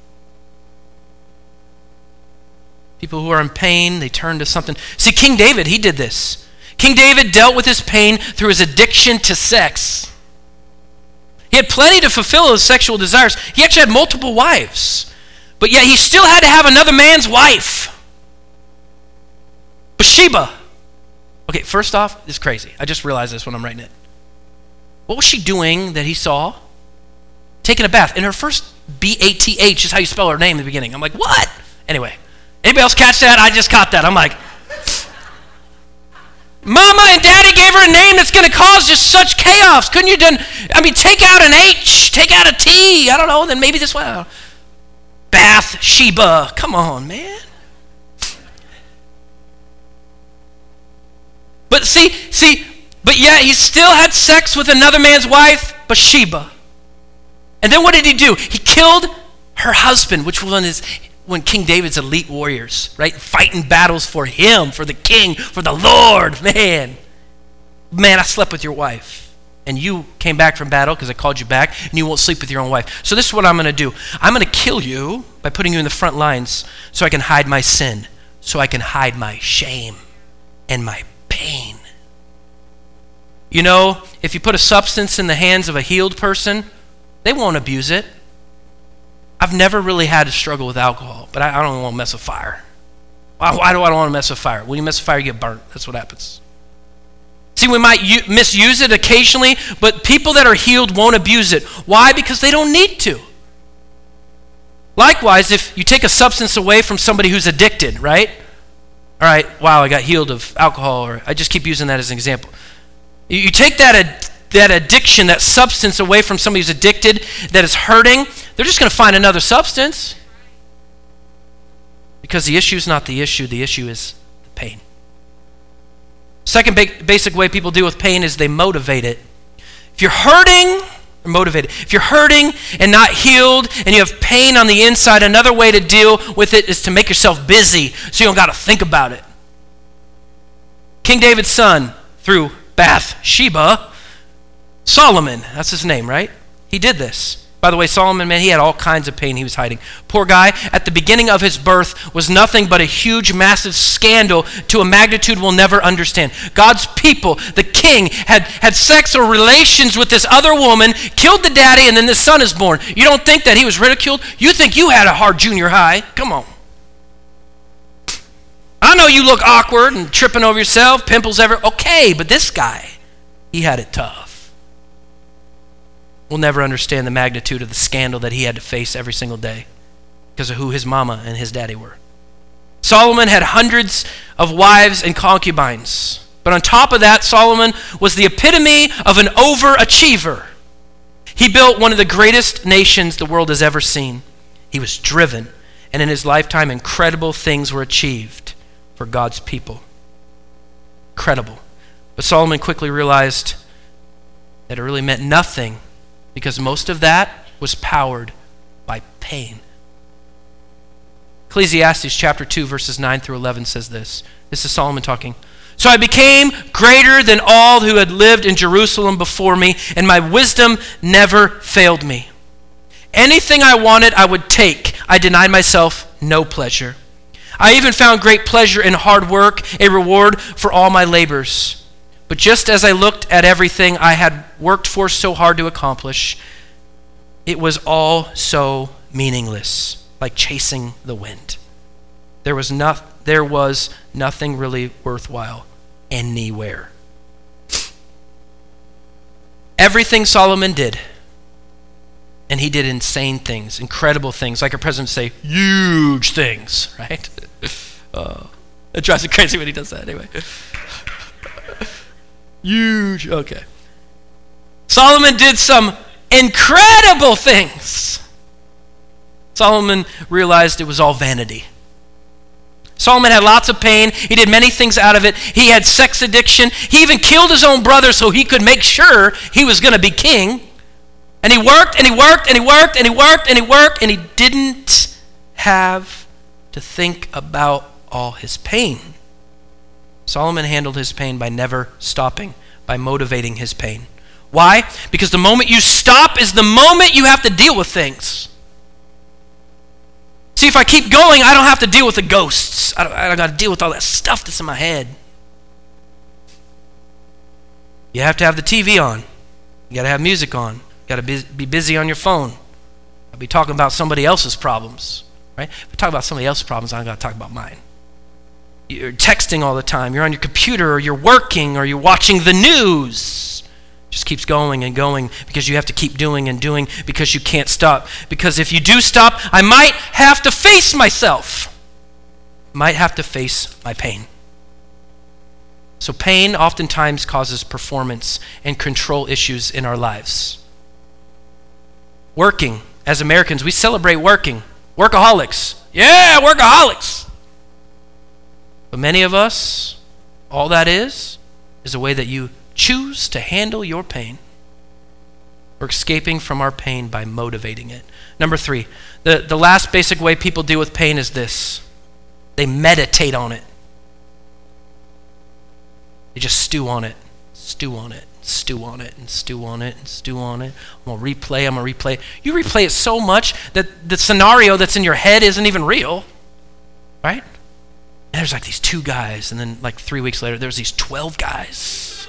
People who are in pain, they turn to something. See, King David, he did this. King David dealt with his pain through his addiction to sex. He had plenty to fulfill his sexual desires. He actually had multiple wives. But yet he still had to have another man's wife. Bathsheba. Okay, first off, this is crazy. I just realized this when I'm writing it. What was she doing that he saw? Taking a bath. And her first B A T H is how you spell her name in the beginning. I'm like, what? Anyway, anybody else catch that? I just caught that. I'm like, Mama and Daddy gave her a name that's going to cause just such chaos. Couldn't you done, I mean, take out an H, take out a T, I don't know, then maybe this one. Bathsheba. Come on, man. But see, see, but yet he still had sex with another man's wife, Bathsheba. And then what did he do? He killed her husband, which was one of his, when King David's elite warriors, right? Fighting battles for him, for the king, for the Lord. Man, man, I slept with your wife. And you came back from battle because I called you back, and you won't sleep with your own wife. So this is what I'm going to do. I'm going to kill you by putting you in the front lines so I can hide my sin, so I can hide my shame and my pain. pain. You know, if you put a substance in the hands of a healed person, they won't abuse it. I've never really had to struggle with alcohol, but I, I don't want to mess with fire. Why, why do I don't want to mess with fire? When you mess with fire, you get burnt. That's what happens. See, we might u- misuse it occasionally, but people that are healed won't abuse it. Why? Because they don't need to. Likewise, if you take a substance away from somebody who's addicted, right? All right, wow, I got healed of alcohol, or I just keep using that as an example. You, you take that ad- that addiction, that substance away from somebody who's addicted, that is hurting, they're just going to find another substance. Because the issue is not the issue, the issue is the pain. Second ba- basic way people deal with pain is they motivate it. If you're hurting, or motivated. If you're hurting and not healed and you have pain on the inside, another way to deal with it is to make yourself busy so you don't got to think about it. King David's son, through Bathsheba, Solomon, that's his name, right? He did this. By the way, Solomon, man, he had all kinds of pain he was hiding. Poor guy, at the beginning of his birth, was nothing but a huge, massive scandal to a magnitude we'll never understand. God's people, the king, had, had sex or relations with this other woman, killed the daddy, and then the son is born. You don't think that he was ridiculed? You think you had a hard junior high? Come on. I know you look awkward and tripping over yourself, pimples everywhere. Okay, but this guy, he had it tough. We'll never understand the magnitude of the scandal that he had to face every single day because of who his mama and his daddy were. Solomon had hundreds of wives and concubines. But on top of that, Solomon was the epitome of an overachiever. He built one of the greatest nations the world has ever seen. He was driven, and in his lifetime, incredible things were achieved for God's people. Incredible. But Solomon quickly realized that it really meant nothing, because most of that was powered by pain. Ecclesiastes chapter two, verses nine through eleven says this. This is Solomon talking. So I became greater than all who had lived in Jerusalem before me, and my wisdom never failed me. Anything I wanted, I would take. I denied myself no pleasure. I even found great pleasure in hard work, a reward for all my labors. But just as I looked at everything I had worked for so hard to accomplish, it was all so meaningless, like chasing the wind. There was no, there was nothing really worthwhile anywhere. Everything Solomon did, and he did insane things, incredible things, like our president say, huge things, right? uh, it drives me crazy when he does that anyway. Huge, okay. Solomon did some incredible things. Solomon realized it was all vanity. Solomon had lots of pain. He did many things out of it. He had sex addiction. He even killed his own brother so he could make sure he was going to be king. And he worked, and he worked, and he worked, and he worked, and he worked, and he didn't have to think about all his pain. Solomon handled his pain by never stopping, by motivating his pain. Why? Because the moment you stop is the moment you have to deal with things. See, if I keep going, I don't have to deal with the ghosts. I don't, I don't got to deal with all that stuff that's in my head. You have to have the T V on. You got to have music on. You got to be, be busy on your phone. I'll be talking about somebody else's problems, right? If I talk about somebody else's problems, I don't got to talk about mine. You're texting all the time. You're on your computer, or you're working, or you're watching the news. It just keeps going and going because you have to keep doing and doing because you can't stop. Because if you do stop, I might have to face myself. Might have to face my pain. So pain oftentimes causes performance and control issues in our lives. Working. As Americans, we celebrate working. Workaholics. Yeah, workaholics. But many of us, all that is, is a way that you choose to handle your pain. We're escaping from our pain by motivating it. Number three, the, the last basic way people deal with pain is this. They meditate on it. They just stew on it, stew on it, stew on it, and stew on it, and stew on it. I'm going to replay, I'm going to replay. You replay it so much that the scenario that's in your head isn't even real, right? And there's like these two guys, and then like three weeks later, there's these twelve guys.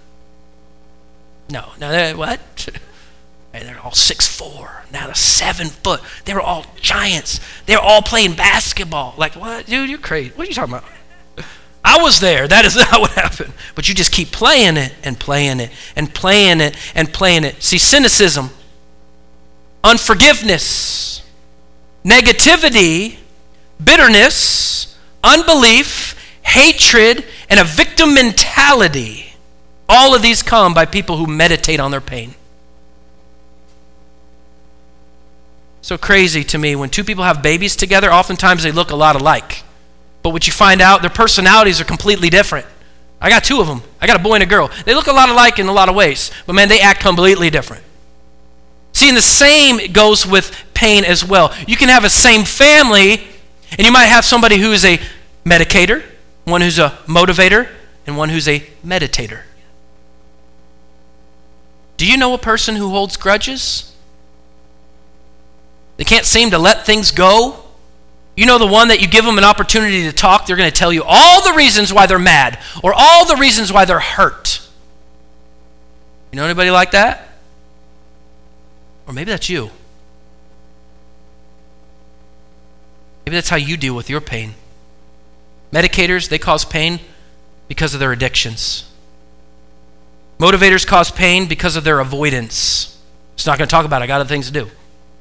No, no, what? And they're all six foot four, now they're seven foot. They were all giants. They were all playing basketball. Like, what? Dude, you're crazy. What are you talking about? I was there. That is not what happened. But you just keep playing it and playing it and playing it and playing it. See, cynicism, unforgiveness, negativity, bitterness, unbelief, hatred, and a victim mentality. All of these come by people who meditate on their pain. So crazy to me, when two people have babies together, oftentimes they look a lot alike. But what you find out, their personalities are completely different. I got two of them. I got a boy and a girl. They look a lot alike in a lot of ways, but man, they act completely different. See, and the same goes with pain as well. You can have a same family, and you might have somebody who is a medicator, one who's a motivator, and one who's a meditator. Do you know a person who holds grudges? They can't seem to let things go. You know the one that you give them an opportunity to talk, they're going to tell you all the reasons why they're mad or all the reasons why they're hurt. You know anybody like that? Or maybe that's you. Maybe that's how you deal with your pain. Medicators, they cause pain because of their addictions. Motivators cause pain because of their avoidance. Just not going to talk about it. I got other things to do.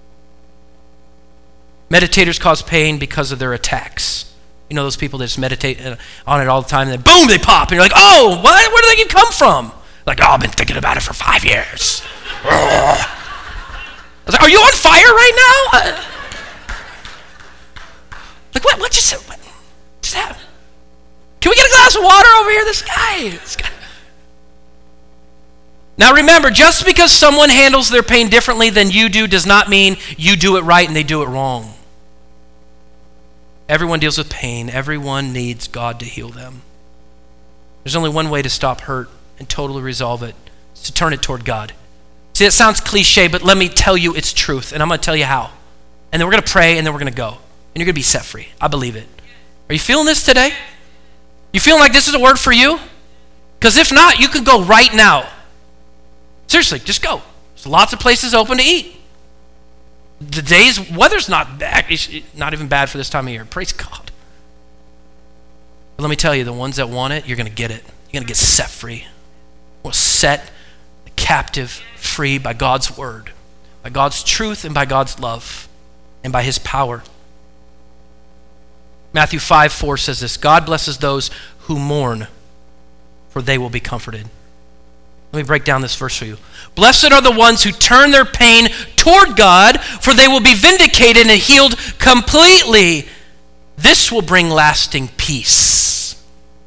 Meditators cause pain because of their attacks. You know those people that just meditate on it all the time, and then boom, they pop, and you're like, oh, what? Where did they come from? Like, oh, I've been thinking about it for five years. I was like, are you on fire right now? Uh, like, what? What just, what just happened? Can we get a glass of water over here? This guy, this guy. Now remember, just because someone handles their pain differently than you do does not mean you do it right and they do it wrong. Everyone deals with pain. Everyone needs God to heal them. There's only one way to stop hurt and totally resolve it. It's to turn it toward God. See, it sounds cliche, but let me tell you it's truth, and I'm going to tell you how. And then we're going to pray, and then we're going to go. And you're going to be set free. I believe it. Are you feeling this today? You feeling like this is a word for you? Because if not, you could go right now. Seriously, just go. There's lots of places open to eat. The day's weather's not bad, it's not even bad for this time of year. Praise God. But let me tell you, the ones that want it, you're going to get it. You're going to get set free. We'll set the captive free by God's word, by God's truth, and by God's love, and by his power. Matthew five four says this, God blesses those who mourn, for they will be comforted. Let me break down this verse for you. Blessed are the ones who turn their pain toward God, for they will be vindicated and healed completely. This will bring lasting peace.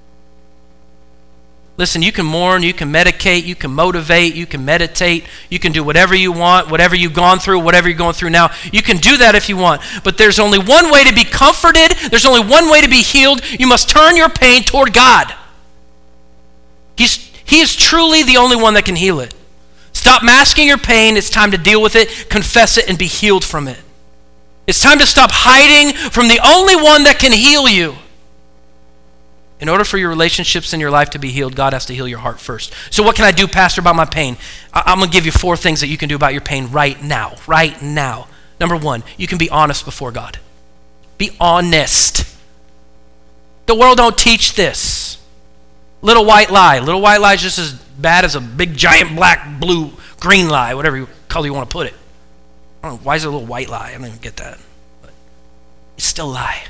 Listen, you can mourn, you can medicate, you can motivate, you can meditate, you can do whatever you want, whatever you've gone through, whatever you're going through now. You can do that if you want. But there's only one way to be comforted. There's only one way to be healed. You must turn your pain toward God. He's He is truly the only one that can heal it. Stop masking your pain. It's time to deal with it, confess it, and be healed from it. It's time to stop hiding from the only one that can heal you. In order for your relationships in your life to be healed, God has to heal your heart first. So what can I do, Pastor, about my pain? I- I'm going to give you four things that you can do about your pain right now. Right now. Number one, you can be honest before God. Be honest. The world don't teach this. Little white lie. Little white lie is just as bad as a big, giant, black, blue, green lie, whatever color you want to put it. I don't know, why is it a little white lie? I don't even get that. But it's still a lie.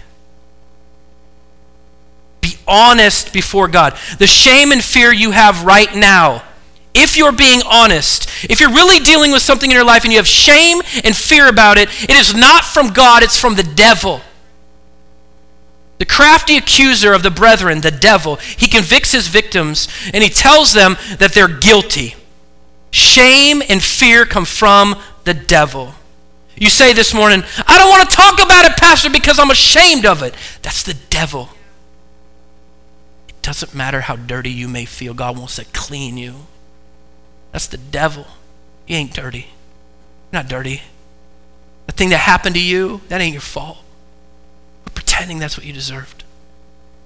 Be honest before God. The shame and fear you have right now, if you're being honest, if you're really dealing with something in your life and you have shame and fear about it, it is not from God, it's from the devil. The crafty accuser of the brethren, the devil, he convicts his victims and he tells them that they're guilty. Shame and fear come from the devil. You say this morning, I don't want to talk about it, Pastor, because I'm ashamed of it. That's the devil. It doesn't matter how dirty you may feel. God wants to clean you. That's the devil. You ain't dirty. You're not dirty. The thing that happened to you, that ain't your fault. Pretending that's what you deserved.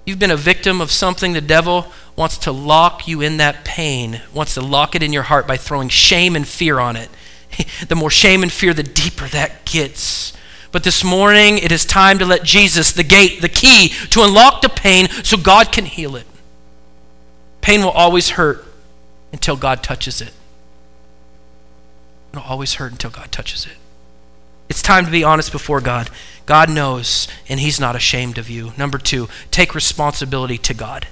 You've been a victim of something. The devil wants to lock you in that pain, wants to lock it in your heart by throwing shame and fear on it. The more shame and fear, the deeper that gets. But this morning, it is time to let Jesus, the gate, the key to unlock the pain so God can heal it. Pain will always hurt until God touches it. It'll always hurt until God touches it. It's time to be honest before God. God knows, and he's not ashamed of you. Number two, take responsibility to God.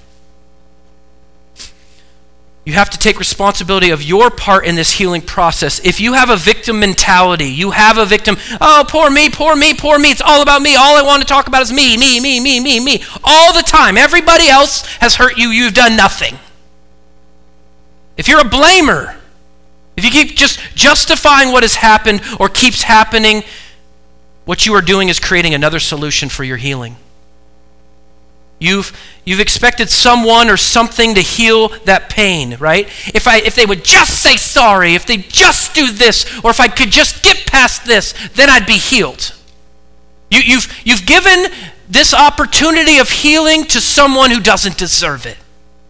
You have to take responsibility of your part in this healing process. If you have a victim mentality, you have a victim, oh, poor me, poor me, poor me. It's all about me. All I want to talk about is me, me, me, me, me, me. All the time. Everybody else has hurt you. You've done nothing. If you're a blamer, if you keep just justifying what has happened or keeps happening, what you are doing is creating another solution for your healing. You've you've expected someone or something to heal that pain, right? If I if they would just say sorry, if they just do this, or if I could just get past this, then I'd be healed. You, you've you've given this opportunity of healing to someone who doesn't deserve it.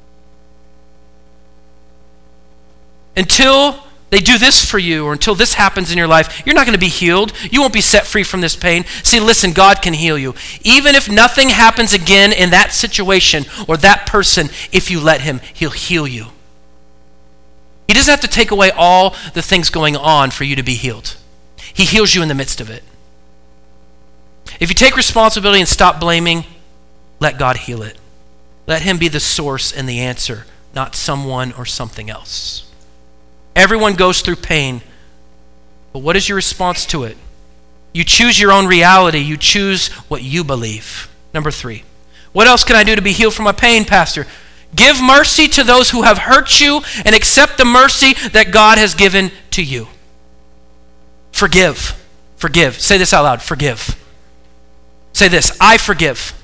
Until they do this for you, or until this happens in your life, you're not going to be healed. You won't be set free from this pain. See, listen, God can heal you. Even if nothing happens again in that situation or that person, if you let him, he'll heal you. He doesn't have to take away all the things going on for you to be healed. He heals you in the midst of it. If you take responsibility and stop blaming, let God heal it. Let him be the source and the answer, not someone or something else. Everyone goes through pain, but what is your response to it? You choose your own reality. You choose what you believe. Number three, what else can I do to be healed from my pain, Pastor? Give mercy to those who have hurt you and accept the mercy that God has given to you. Forgive. Forgive. Say this out loud. Forgive. Say this. I forgive.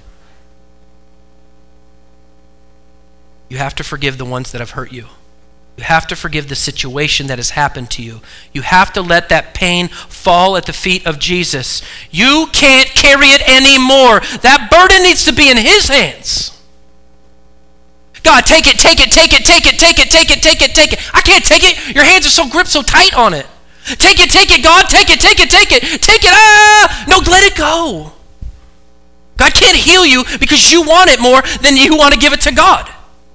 You have to forgive the ones that have hurt you. You have to forgive the situation that has happened to you. You have to let that pain fall at the feet of Jesus. You can't carry it anymore. That burden needs to be in his hands. God, take it, take it, take it, take it, take it, take it, take it, take it. I can't take it. Your hands are so gripped so tight on it. Take it, take it, God, take it, take it, take it, take it. Ah! No, let it go. God can't heal you because you want it more than you want to give it to God.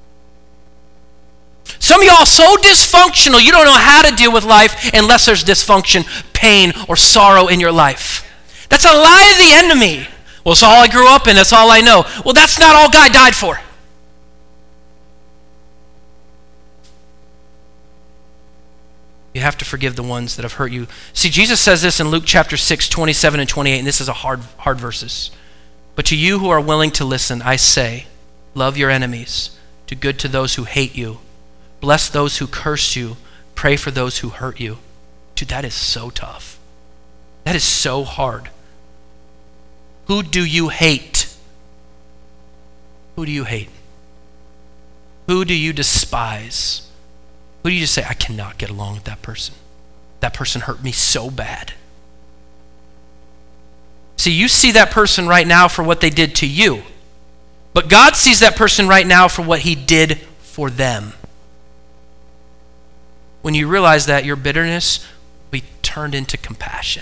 Some of y'all are so dysfunctional, you don't know how to deal with life unless there's dysfunction, pain, or sorrow in your life. That's a lie of the enemy. Well, it's all I grew up in, that's all I know. Well, that's not all God died for. You have to forgive the ones that have hurt you. See, Jesus says this in Luke chapter six, twenty-seven and twenty-eight, and this is a hard, hard verses. But to you who are willing to listen, I say, love your enemies, do good to those who hate you. Bless those who curse you. Pray for those who hurt you. Dude, that is so tough. That is so hard. Who do you hate? Who do you hate? Who do you despise? Who do you just say, I cannot get along with that person? That person hurt me so bad. See, you see that person right now for what they did to you. But God sees that person right now for what he did for them. When you realize that, your bitterness will be turned into compassion.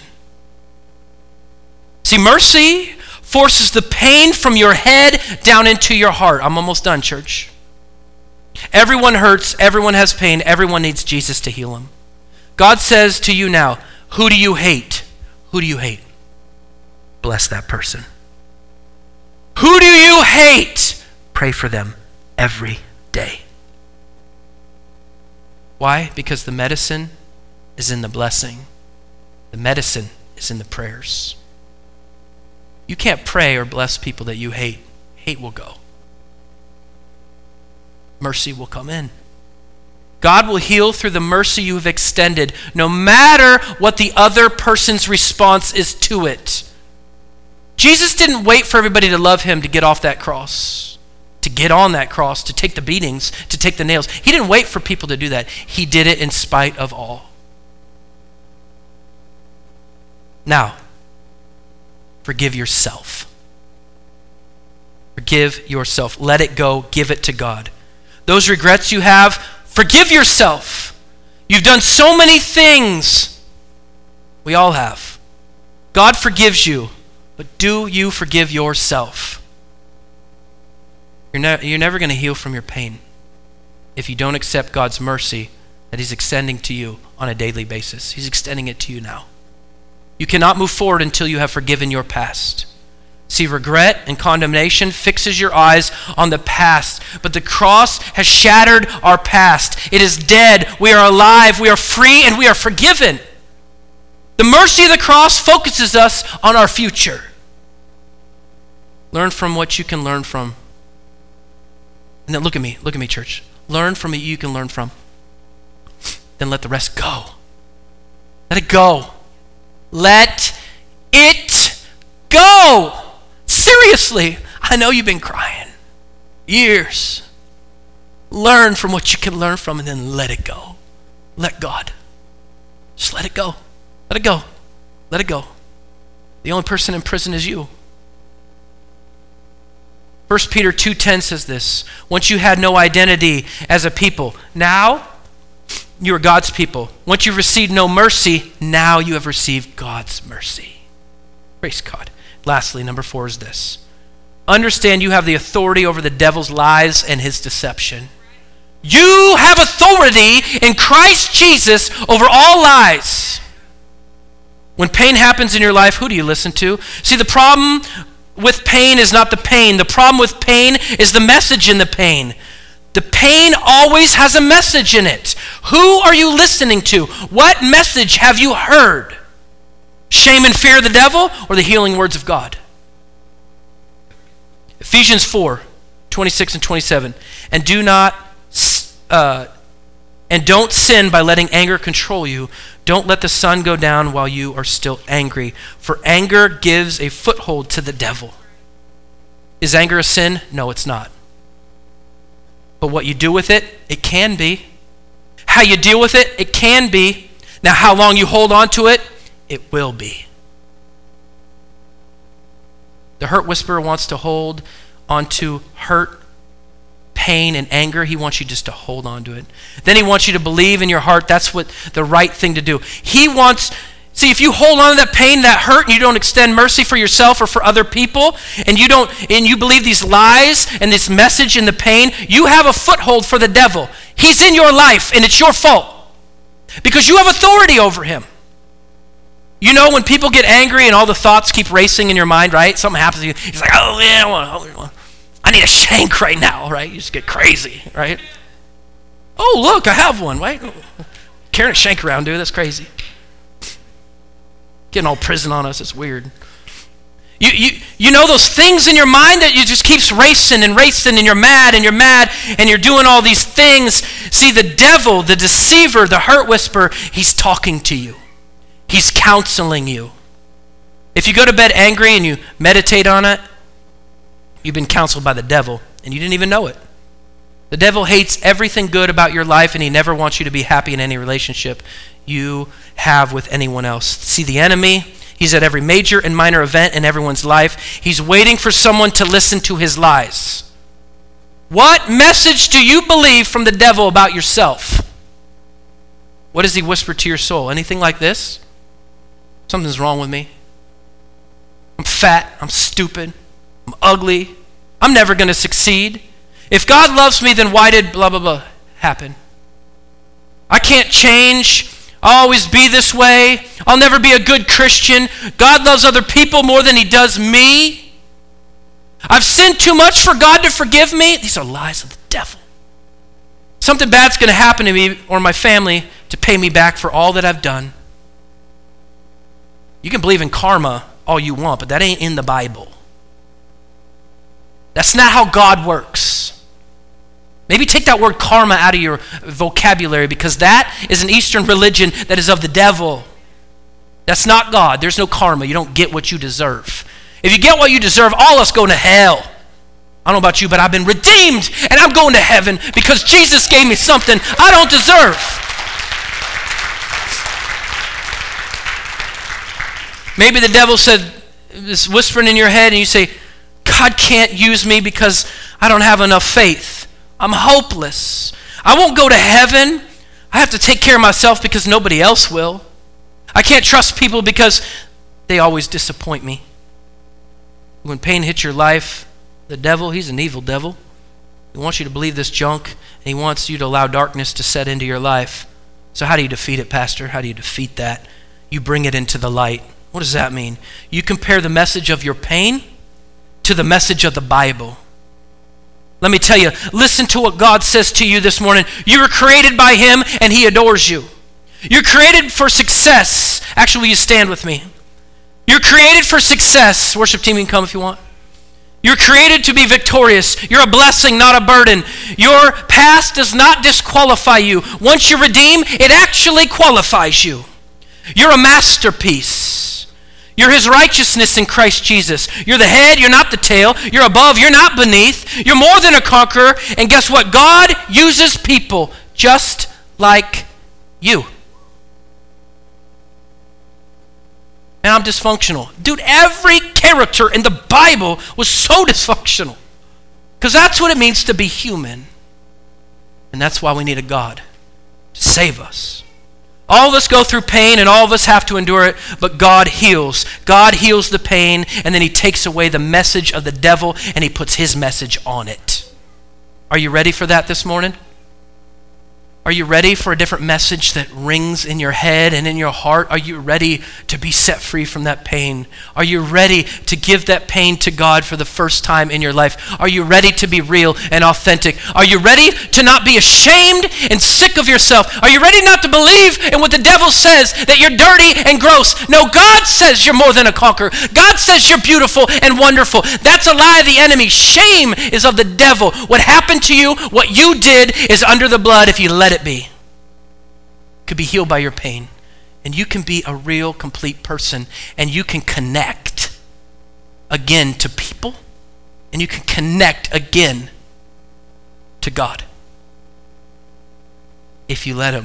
See, mercy forces the pain from your head down into your heart. I'm almost done, church. Everyone hurts. Everyone has pain. Everyone needs Jesus to heal them. God says to you now, who do you hate? Who do you hate? Bless that person. Who do you hate? Pray for them every day. Why? Because the medicine is in the blessing. The medicine is in the prayers. You can't pray or bless people that you hate. Hate will go. Mercy will come in. God will heal through the mercy you have extended, no matter what the other person's response is to it. Jesus didn't wait for everybody to love him to get off that cross. To get on that cross, to take the beatings, to take the nails. He didn't wait for people to do that. He did it in spite of all. Now, forgive yourself. Forgive forgive yourself. Let it go. Give it to God. Those regrets you have, forgive yourself. You've done so many things. We all have. God forgives you, but do you forgive yourself? You're, ne- you're never going to heal from your pain if you don't accept God's mercy that he's extending to you on a daily basis. He's extending it to you now. You cannot move forward until you have forgiven your past. See, regret and condemnation fixes your eyes on the past, but the cross has shattered our past. It is dead. We are alive. We are free, and we are forgiven. The mercy of the cross focuses us on our future. Learn from what you can learn from. And then look at me. Look at me, church. Learn from what you can learn from. Then let the rest go. Let it go. Let it go. Seriously, I know you've been crying. Years. Learn from what you can learn from and then let it go. Let God. Just let it go. Let it go. Let it go. The only person in prison is you. First Peter two ten says this. Once you had no identity as a people, now you are God's people. Once you've received no mercy, now you have received God's mercy. Praise God. Lastly, number four is this. Understand you have the authority over the devil's lies and his deception. You have authority in Christ Jesus over all lies. When pain happens in your life, who do you listen to? See, the problem with pain is not the pain. The problem with pain is the message in the pain. The pain always has a message in it. Who are you listening to? What message have you heard? Shame and fear of the devil or the healing words of God? Ephesians four, twenty-six and twenty-seven. And do not, uh, and don't sin by letting anger control you. Don't let the sun go down while you are still angry, for anger gives a foothold to the devil. Is anger a sin? No, it's not. But what you do with it, it can be. How you deal with it, it can be. Now, how long you hold on to it, it will be. The hurt whisperer wants to hold onto hurt, pain, and anger. He wants you just to hold on to it. Then he wants you to believe in your heart that's what the right thing to do. He wants, see, if you hold on to that pain, that hurt, and you don't extend mercy for yourself or for other people, and you don't, and you believe these lies and this message in the pain, you have a foothold for the devil. He's in your life, and it's your fault because you have authority over him. You know when people get angry and all the thoughts keep racing in your mind, right? Something happens to you. He's like, oh, yeah, I, want, I need a shank right now, right? You just get crazy, right? Oh, look, I have one, right? Carrying a shank around, dude, that's crazy. Getting all prison on us, it's weird. You, you, you know those things in your mind that you just keeps racing and racing and you're mad and you're mad and you're doing all these things. See, the devil, the deceiver, the hurt whisperer, he's talking to you. He's counseling you. If you go to bed angry and you meditate on it, you've been counseled by the devil and you didn't even know it. The devil hates everything good about your life and he never wants you to be happy in any relationship you have with anyone else. See, the enemy, he's at every major and minor event in everyone's life. He's waiting for someone to listen to his lies. What message do you believe from the devil about yourself? What does he whisper to your soul? Anything like this? Something's wrong with me. I'm fat. I'm stupid. I'm ugly. I'm never going to succeed. If God loves me, then why did blah, blah, blah happen? I can't change. I'll always be this way. I'll never be a good Christian. God loves other people more than he does me. I've sinned too much for God to forgive me. These are lies of the devil. Something bad's going to happen to me or my family to pay me back for all that I've done. You can believe in karma all you want, but that ain't in the Bible. That's not how God works. Maybe take that word karma out of your vocabulary because that is an Eastern religion that is of the devil. That's not God. There's no karma. You don't get what you deserve. If you get what you deserve, all of us go to hell. I don't know about you, but I've been redeemed and I'm going to heaven because Jesus gave me something I don't deserve. Maybe the devil said, this whispering in your head, and you say, God, God can't use me because I don't have enough faith. I'm hopeless. I won't go to heaven. I have to take care of myself because nobody else will. I can't trust people because they always disappoint me. When pain hits your life, the devil, he's an evil devil. He wants you to believe this junk, and he wants you to allow darkness to set into your life. So how do you defeat it, Pastor? How do you defeat that? You bring it into the light. What does that mean? You compare the message of your pain to the message of the Bible. Let me tell you, listen to what God says to you this morning. You were created by him, and he adores you. You're created for success. Actually, will you stand with me? You're created for success. Worship team, you can come if you want. You're created to be victorious. You're a blessing, not a burden. Your past does not disqualify you. Once you're redeemed, it actually qualifies you. You're a masterpiece. You're his righteousness in Christ Jesus. You're the head, you're not the tail. You're above, you're not beneath. You're more than a conqueror. And guess what? God uses people just like you. And I'm dysfunctional. Dude, every character in the Bible was so dysfunctional. Because that's what it means to be human. And that's why we need a God to save us. All of us go through pain and all of us have to endure it, but God heals. God heals the pain, and then he takes away the message of the devil and he puts his message on it. Are you ready for that this morning? Are you ready for a different message that rings in your head and in your heart? Are you ready to be set free from that pain? Are you ready to give that pain to God for the first time in your life? Are you ready to be real and authentic? Are you ready to not be ashamed and sick of yourself? Are you ready not to believe in what the devil says, that you're dirty and gross? No, God says you're more than a conqueror. God says you're beautiful and wonderful. That's a lie of the enemy. Shame is of the devil. What happened to you, what you did, is under the blood if you let it be. Could be healed by your pain, and you can be a real complete person, and you can connect again to people, and you can connect again to God if you let him.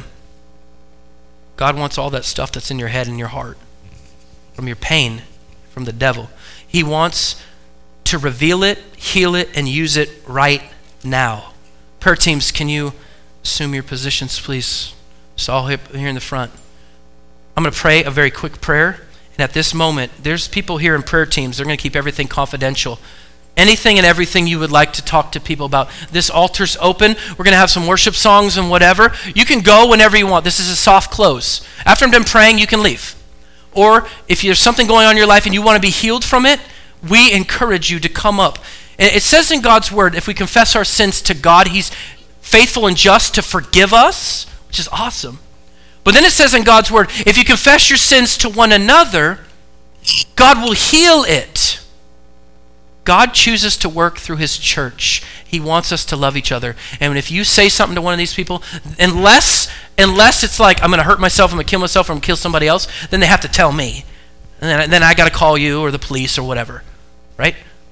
God wants all that stuff that's in your head and your heart from your pain, from the devil. He wants to reveal it, heal it, and use it right now. Prayer teams, can you assume your positions, please? So all here in the front. I'm going to pray a very quick prayer. And at this moment, there's people here in prayer teams. They're going to keep everything confidential. Anything and everything you would like to talk to people about. This altar's open. We're going to have some worship songs and whatever. You can go whenever you want. This is a soft close. After I'm done praying, you can leave. Or if there's something going on in your life and you want to be healed from it, we encourage you to come up. And it says in God's word, if we confess our sins to God, he's faithful and just to forgive us, which is awesome. But then it says in God's word, if you confess your sins to one another, God will heal it. God chooses to work through his church. He wants us to love each other. And if you say something to one of these people, unless unless it's like, I'm going to hurt myself, I'm going to kill myself, or I'm going to kill somebody else, then they have to tell me. And then, then I got to call you or the police or whatever, right?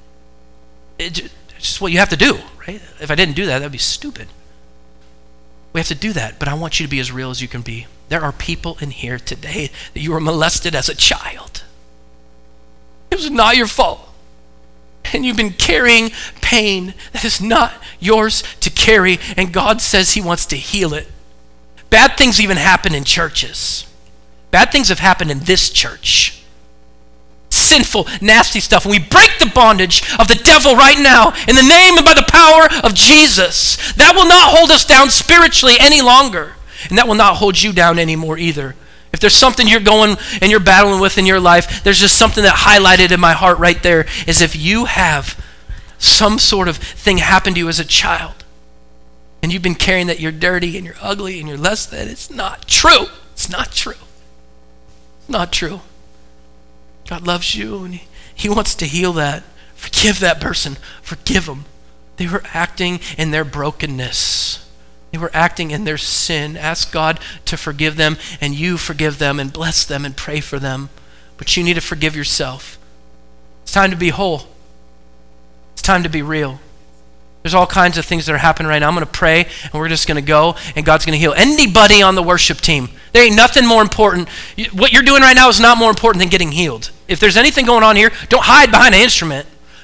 It, it's just what you have to do, right? If I didn't do that, that would be stupid. We have to do that, but I want you to be as real as you can be. There are people in here today that you were molested as a child. It was not your fault. And you've been carrying pain that is not yours to carry, and God says he wants to heal it. Bad things even happen in churches. Bad things have happened in this church. Sinful, nasty stuff. And we break the bondage of the devil right now in the name and by the power of Jesus. That will not hold us down spiritually any longer. And that will not hold you down anymore either. If there's something you're going and you're battling with in your life, there's just something that highlighted in my heart right there is if you have some sort of thing happen to you as a child and you've been carrying that you're dirty and you're ugly and you're less than, it's not true. It's not true. It's not true. God loves you and he, he wants to heal that. Forgive that person. Forgive them. They were acting in their brokenness. They were acting in their sin. Ask God to forgive them, and you forgive them and bless them and pray for them. But you need to forgive yourself. It's time to be whole. It's time to be real. There's all kinds of things that are happening right now. I'm going to pray, and we're just going to go, and God's going to heal anybody on the worship team. There ain't nothing more important. What you're doing right now is not more important than getting healed. If there's anything going on here, don't hide behind an instrument.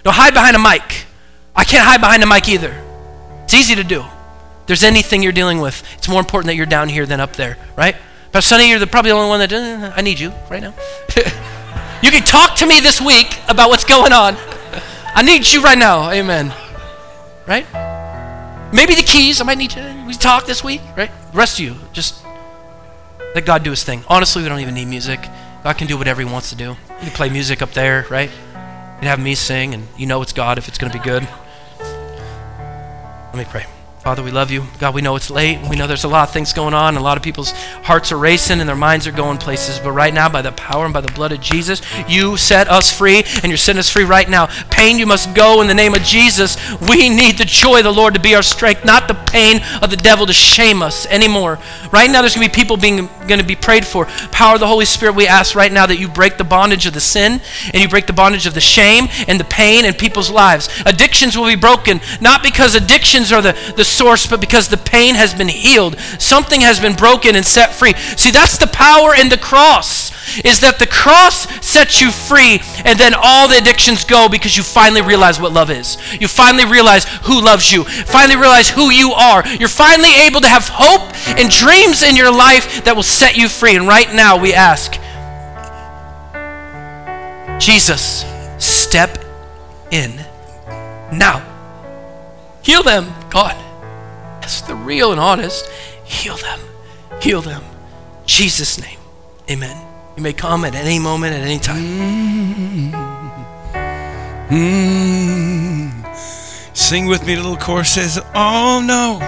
No, hide behind a mic. I can't hide behind a mic either. It's easy to do. If there's anything you're dealing with, it's more important that you're down here than up there, right? Pastor Sonny, you're the, probably the only one that, uh, I need you right now. You can talk to me this week about what's going on. I need you right now, amen. Right? Maybe the keys, I might need you. We talk this week, right? The rest of you, just let God do his thing. Honestly, we don't even need music. God can do whatever he wants to do. You can play music up there, right? You can have me sing, and you know it's God if it's going to be good. Let me pray. Father, we love you. God, we know it's late. We know there's a lot of things going on. A lot of people's hearts are racing and their minds are going places. But right now, by the power and by the blood of Jesus, you set us free, and you're setting us free right now. Pain, you must go in the name of Jesus. We need the joy of the Lord to be our strength, not the pain of the devil to shame us anymore. Right now, there's going to be people being going to be prayed for. Power of the Holy Spirit, we ask right now that you break the bondage of the sin, and you break the bondage of the shame and the pain in people's lives. Addictions will be broken, not because addictions are the, the source, but because the pain has been healed. Something has been broken and set free. See, that's the power in the cross, is that the cross sets you free, and then all the addictions go because you finally realize what love is. You finally realize who loves you. Finally realize who you are. You're finally able to have hope and dreams in your life that will set you free. And right now we ask, Jesus, step in now. Heal them, God. Yes, they're real and honest. Heal them. Heal them. In Jesus' name, amen. You may come at any moment, at any time. Mm-hmm. Mm-hmm. Sing with me, the little chorus says, oh no.